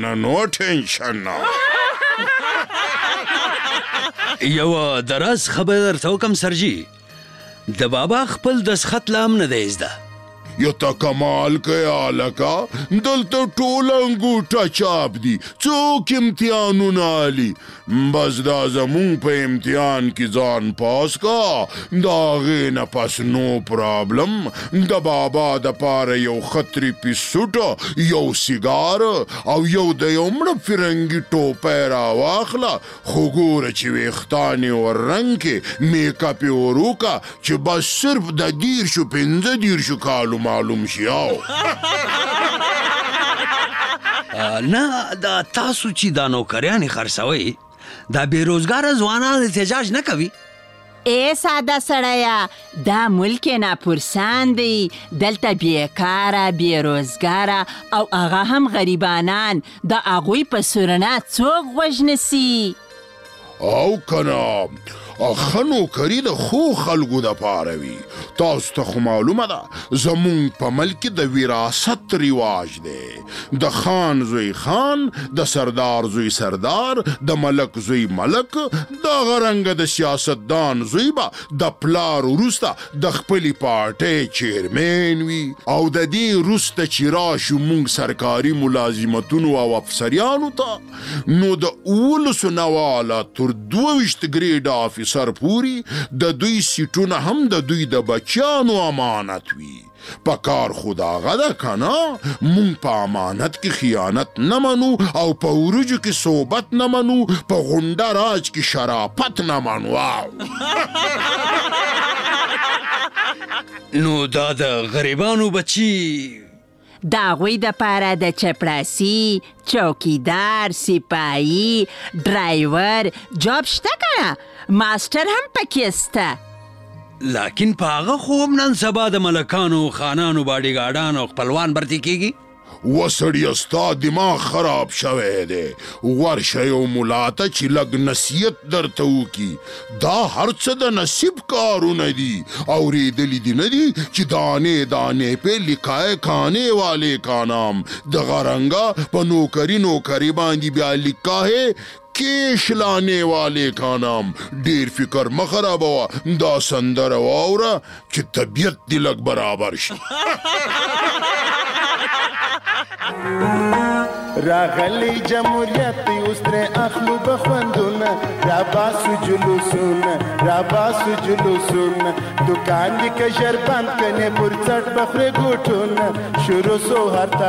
یو دراز خبر درته وکم سرجي د بابا خپل دستخط لا هم نه دی زده یو تا کمال کیا لکا دلته ټول انګوټه چاپ دي څوک امتحانونه علي بس دا زمون په امتحان کې ځان پاس کا دا هغې نه پس نو پرابلم د بابا د پاره یو خطري پیسوټ یو سیګار او یو د یو مړه فرنګي ټوپی راواخله خو ګوره چې ویښتان یې ور رنګ کې میک اپ یې وروکه چې بس صرف د 15 کالو معلوم شي او نه دا تاسو چې دا نوکریانې خرڅوئ دا بیروزګاره ځوانان احتجاج نه کوي؟ ای ساده سړیا دا ملک ناپرسان دی دلته بیکاره بیروزګاره او هغه هم غریبانان د هغوی په سورنا څوک غوږ نیسي او کنه ښه نوکري د ښو خلکو دپاره وي تاسو ته خو معلومه ده زمونږ په ملک کې د وراثت رواج دی د خان زوی خان د سردار زوی سردار د ملک زوی ملک دغه رنګه د سیاستدان زوی به د پلار وروسته د خپلې پارټۍ چیرمین وي او د دې وروسته چې راشو موږ سرکاري ملازمتونو او افسریانو ته نو د 19 واله تر 22 ګریډ افیسر پوری د دوی سیټونه هم د دوی د بچیانو امانت وي په کار خدا غدا کنه مونږ په امانت کې خیانت نه منو او په ورجو کې صحبت نه منو په غونډه راج کې شرافت نه منو نو دا د غریبانو بچی د هغوی دپاره د چپړاسي چوکیدار سپایي ډرایور جاب شته کنه ماسټر هم پکې سته لیکن په هغه خو هم نن سبا د ملکانو خانانو باډیګارډان او خپلوان برتي کیږي وسړیه ستا دماغ خراب شوی دی ورشه یو ملا ته چې لږ نصیحت درته وکړي دا هر څه د نصیب کارونه دي اورېدلي دي نه دي چې دانې دانې پې لیکای کانے والے کا نام دغه رنګه په نوکري باندې بیا لیکای کیش لانے والے کا نام ډیر فکر مه خرابوه دا سندره واوره چې طبیعت دې لږ برابر شي راغلی جمهوریت دی اوس ترې اخلو بخوندونه راباسو جلوسونه دوکان دی که ژر بند کنې پر څټ بخورې ګوټونه شروع سو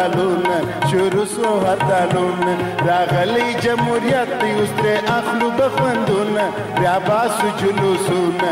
هرتالونه راغلی جمهوریت دی اوس ترې اخلو بخوندونه راباسو جلوسونه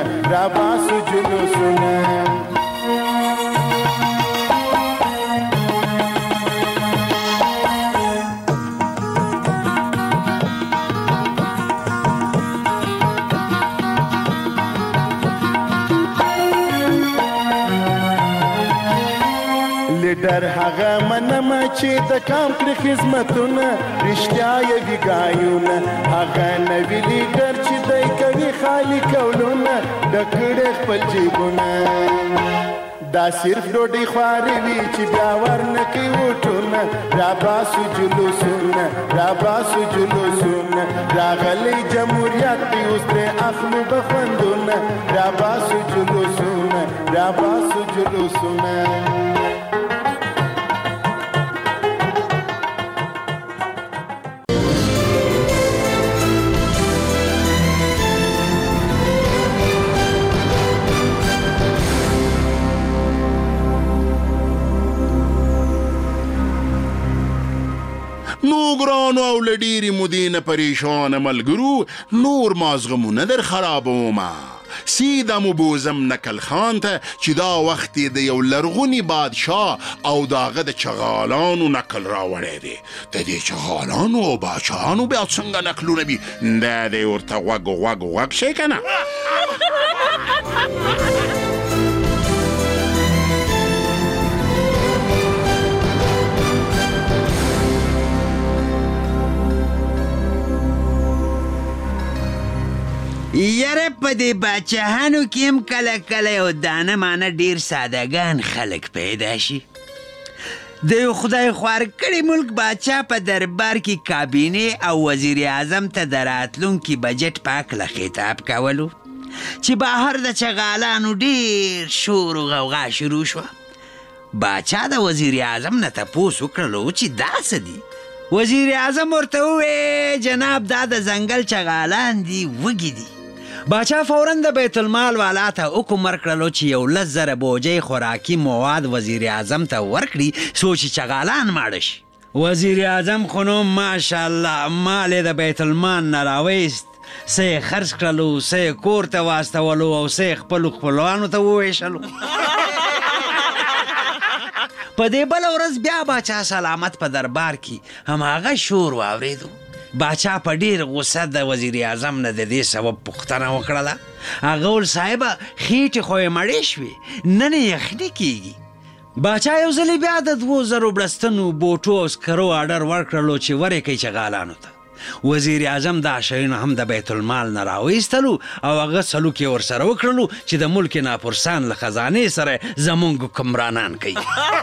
لیډر هغه منمه چې د کام کړي خدمتونه رښتیا یې ویګایونه هغه نوي لیډر چې دی کوي خالي کولونه ډکړې خپل جیبونه دا صرف ډوډۍ خوارې وي چې بیا ورنه کوي وټونه راباسو جلوسونه راغلی جمهوریت دی اوس ترې اخلو بخوندونه راباسو جلوسونه نو ګرانو او له ډېرې مودې نه پریشانه ملګرو نور مازغمونه در خرابومه سیده مو بوزم نکل خان ته چې دا وخت یې د یو لرغوني بادشاه او د هغه د چغالانو نکل راوړی دی د دې چغالانو او باچانو بیا څنګه نکلونه وي دا دی ورته غوږ شي که نه یاره په دې باچاهانو کې هم کله یو دانه مانه ډیر سادهګان خلک پیدا شي د یو خدای خوار کړي ملک باچا په دربار کې کابینې او وزیر اعظم ته د راتلونکي بجټ په هکله خطاب کولو چې بهر د چغالانو ډیر شور و غوغا شروع شوه باچا د وزیر اعظم نه تپوس وکړلو چې دا څه دي وزیر اعظم ورته وویل جناب دا د ځنګل چغالان دي وږي دي باچا فوراً د بیت المال والا ته حکم ورکړلو چې 11,000 بوجۍ خوراکي مواد وزیر اعظم ته ورکړي څو چې چغالان ماړه شي وزیر اعظم خو نو ماشاءالله مال یې د بیت المال نه راویست څه یې خرڅ کړلو څه یې کور ته واستولو او څه یې خپلو خپلوانو ته وویشلو په دې بل ورځ بیا باچا سلامت په دربار کې هماغه شور واورېدو. باچا په ډیر غوسه د وزیر اعظم نه د دې سبب پوښتنه وکړله. هغه ول صاحبه خېټې خو یې مړې شوې، نن یې یخني کېږي. باچا یو ځلې بیا د 2000 بړستنو بوټو او سکرو آرډر ورکړلو چې ورې کوي چغالانو ته. وزیر اعظم دا شیونه هم د بیت المال نه راویستلو او هغه سلوک یې ورسره وکړلو چې د ملک ناپرسان له خزانې سره زمونږ حکمرانان کوي.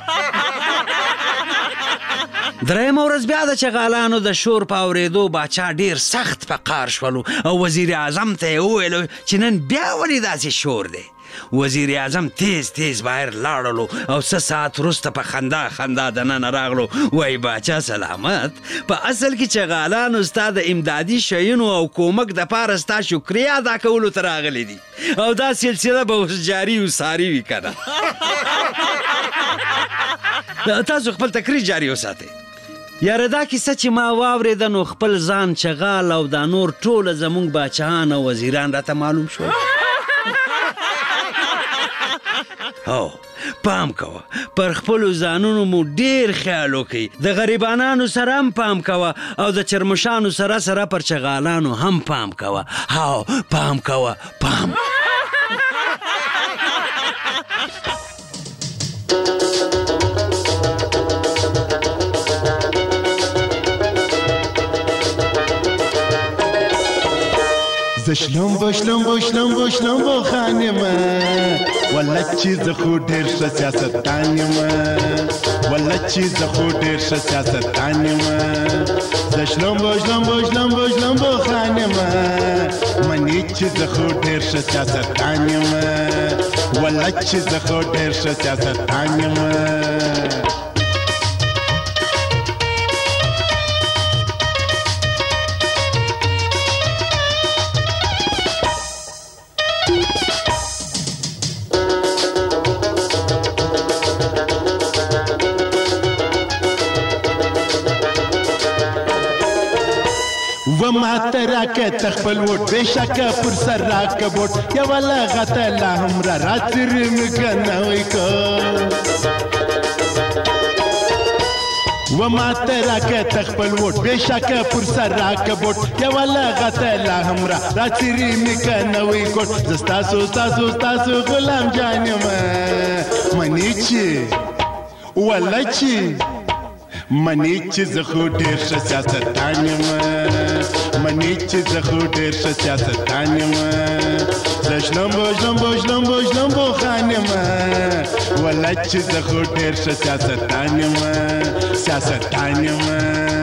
درېیمه ورځ بیا د چغالانو د شور په اورېدو باچا ډیر سخت په قهر شولو او وزیر اعظم ته یې وویلو چې نن بیا ولې داسې شور دی. وزیر اعظم تیز تیز بهر لاړلو او څه ساعت وروسته په خندا دننه راغلو. وای باچا سلامت، په اصل کې چغالانو ستا د امدادي شیونو او کومک دپاره ستا شکریه ادا کولو ته راغلی دي او دا سلسله به اوس جاري و ساري وي که نه. تاسو خپل تقریر جاري وساتئ. یاره دا کیسه چې ما واورېده نو خپل ځان چغال او دا نور ټوله زمونږ باچاهان او وزیران راته معلوم شول. او پام کوه، پر خپلو ځانونو مو ډیر خیال وکړئ. د غریبانانو سره هم پام کوه او د چرمشانو سره پر چغالانو هم پام کوه. هاو پام کوه، پام. زشلم بشلم خانمه ولا چې زه خو ډېر ښه سیاستدان یم، ولا چې زه خو ډېر ښه سیاستدان یم. زشلم بشلم خانمه منې چې زه خو ډېر ښه سیاستدان یم، ولا چې زه خو ډېر ښه سیاستدان یم. وما تراکه تخپل وټ بشکه پر سر راکه بوټ یو لغته لا هم را راتر مکنه وای کو. وما تراکه تخپل وټ بشکه پر سر راکه بوټ یو لغته لا هم را راتر مکنه وای کو. زستاسو غلام جانم منی چې ولا چې منی چې زه خو ډېر ښه سیاستدان یم، منی چې زه خو ډېر ښه سیاستدان یم. زشلم خانمه ولا چې زه خو ډېر ښه سیاستدان یم.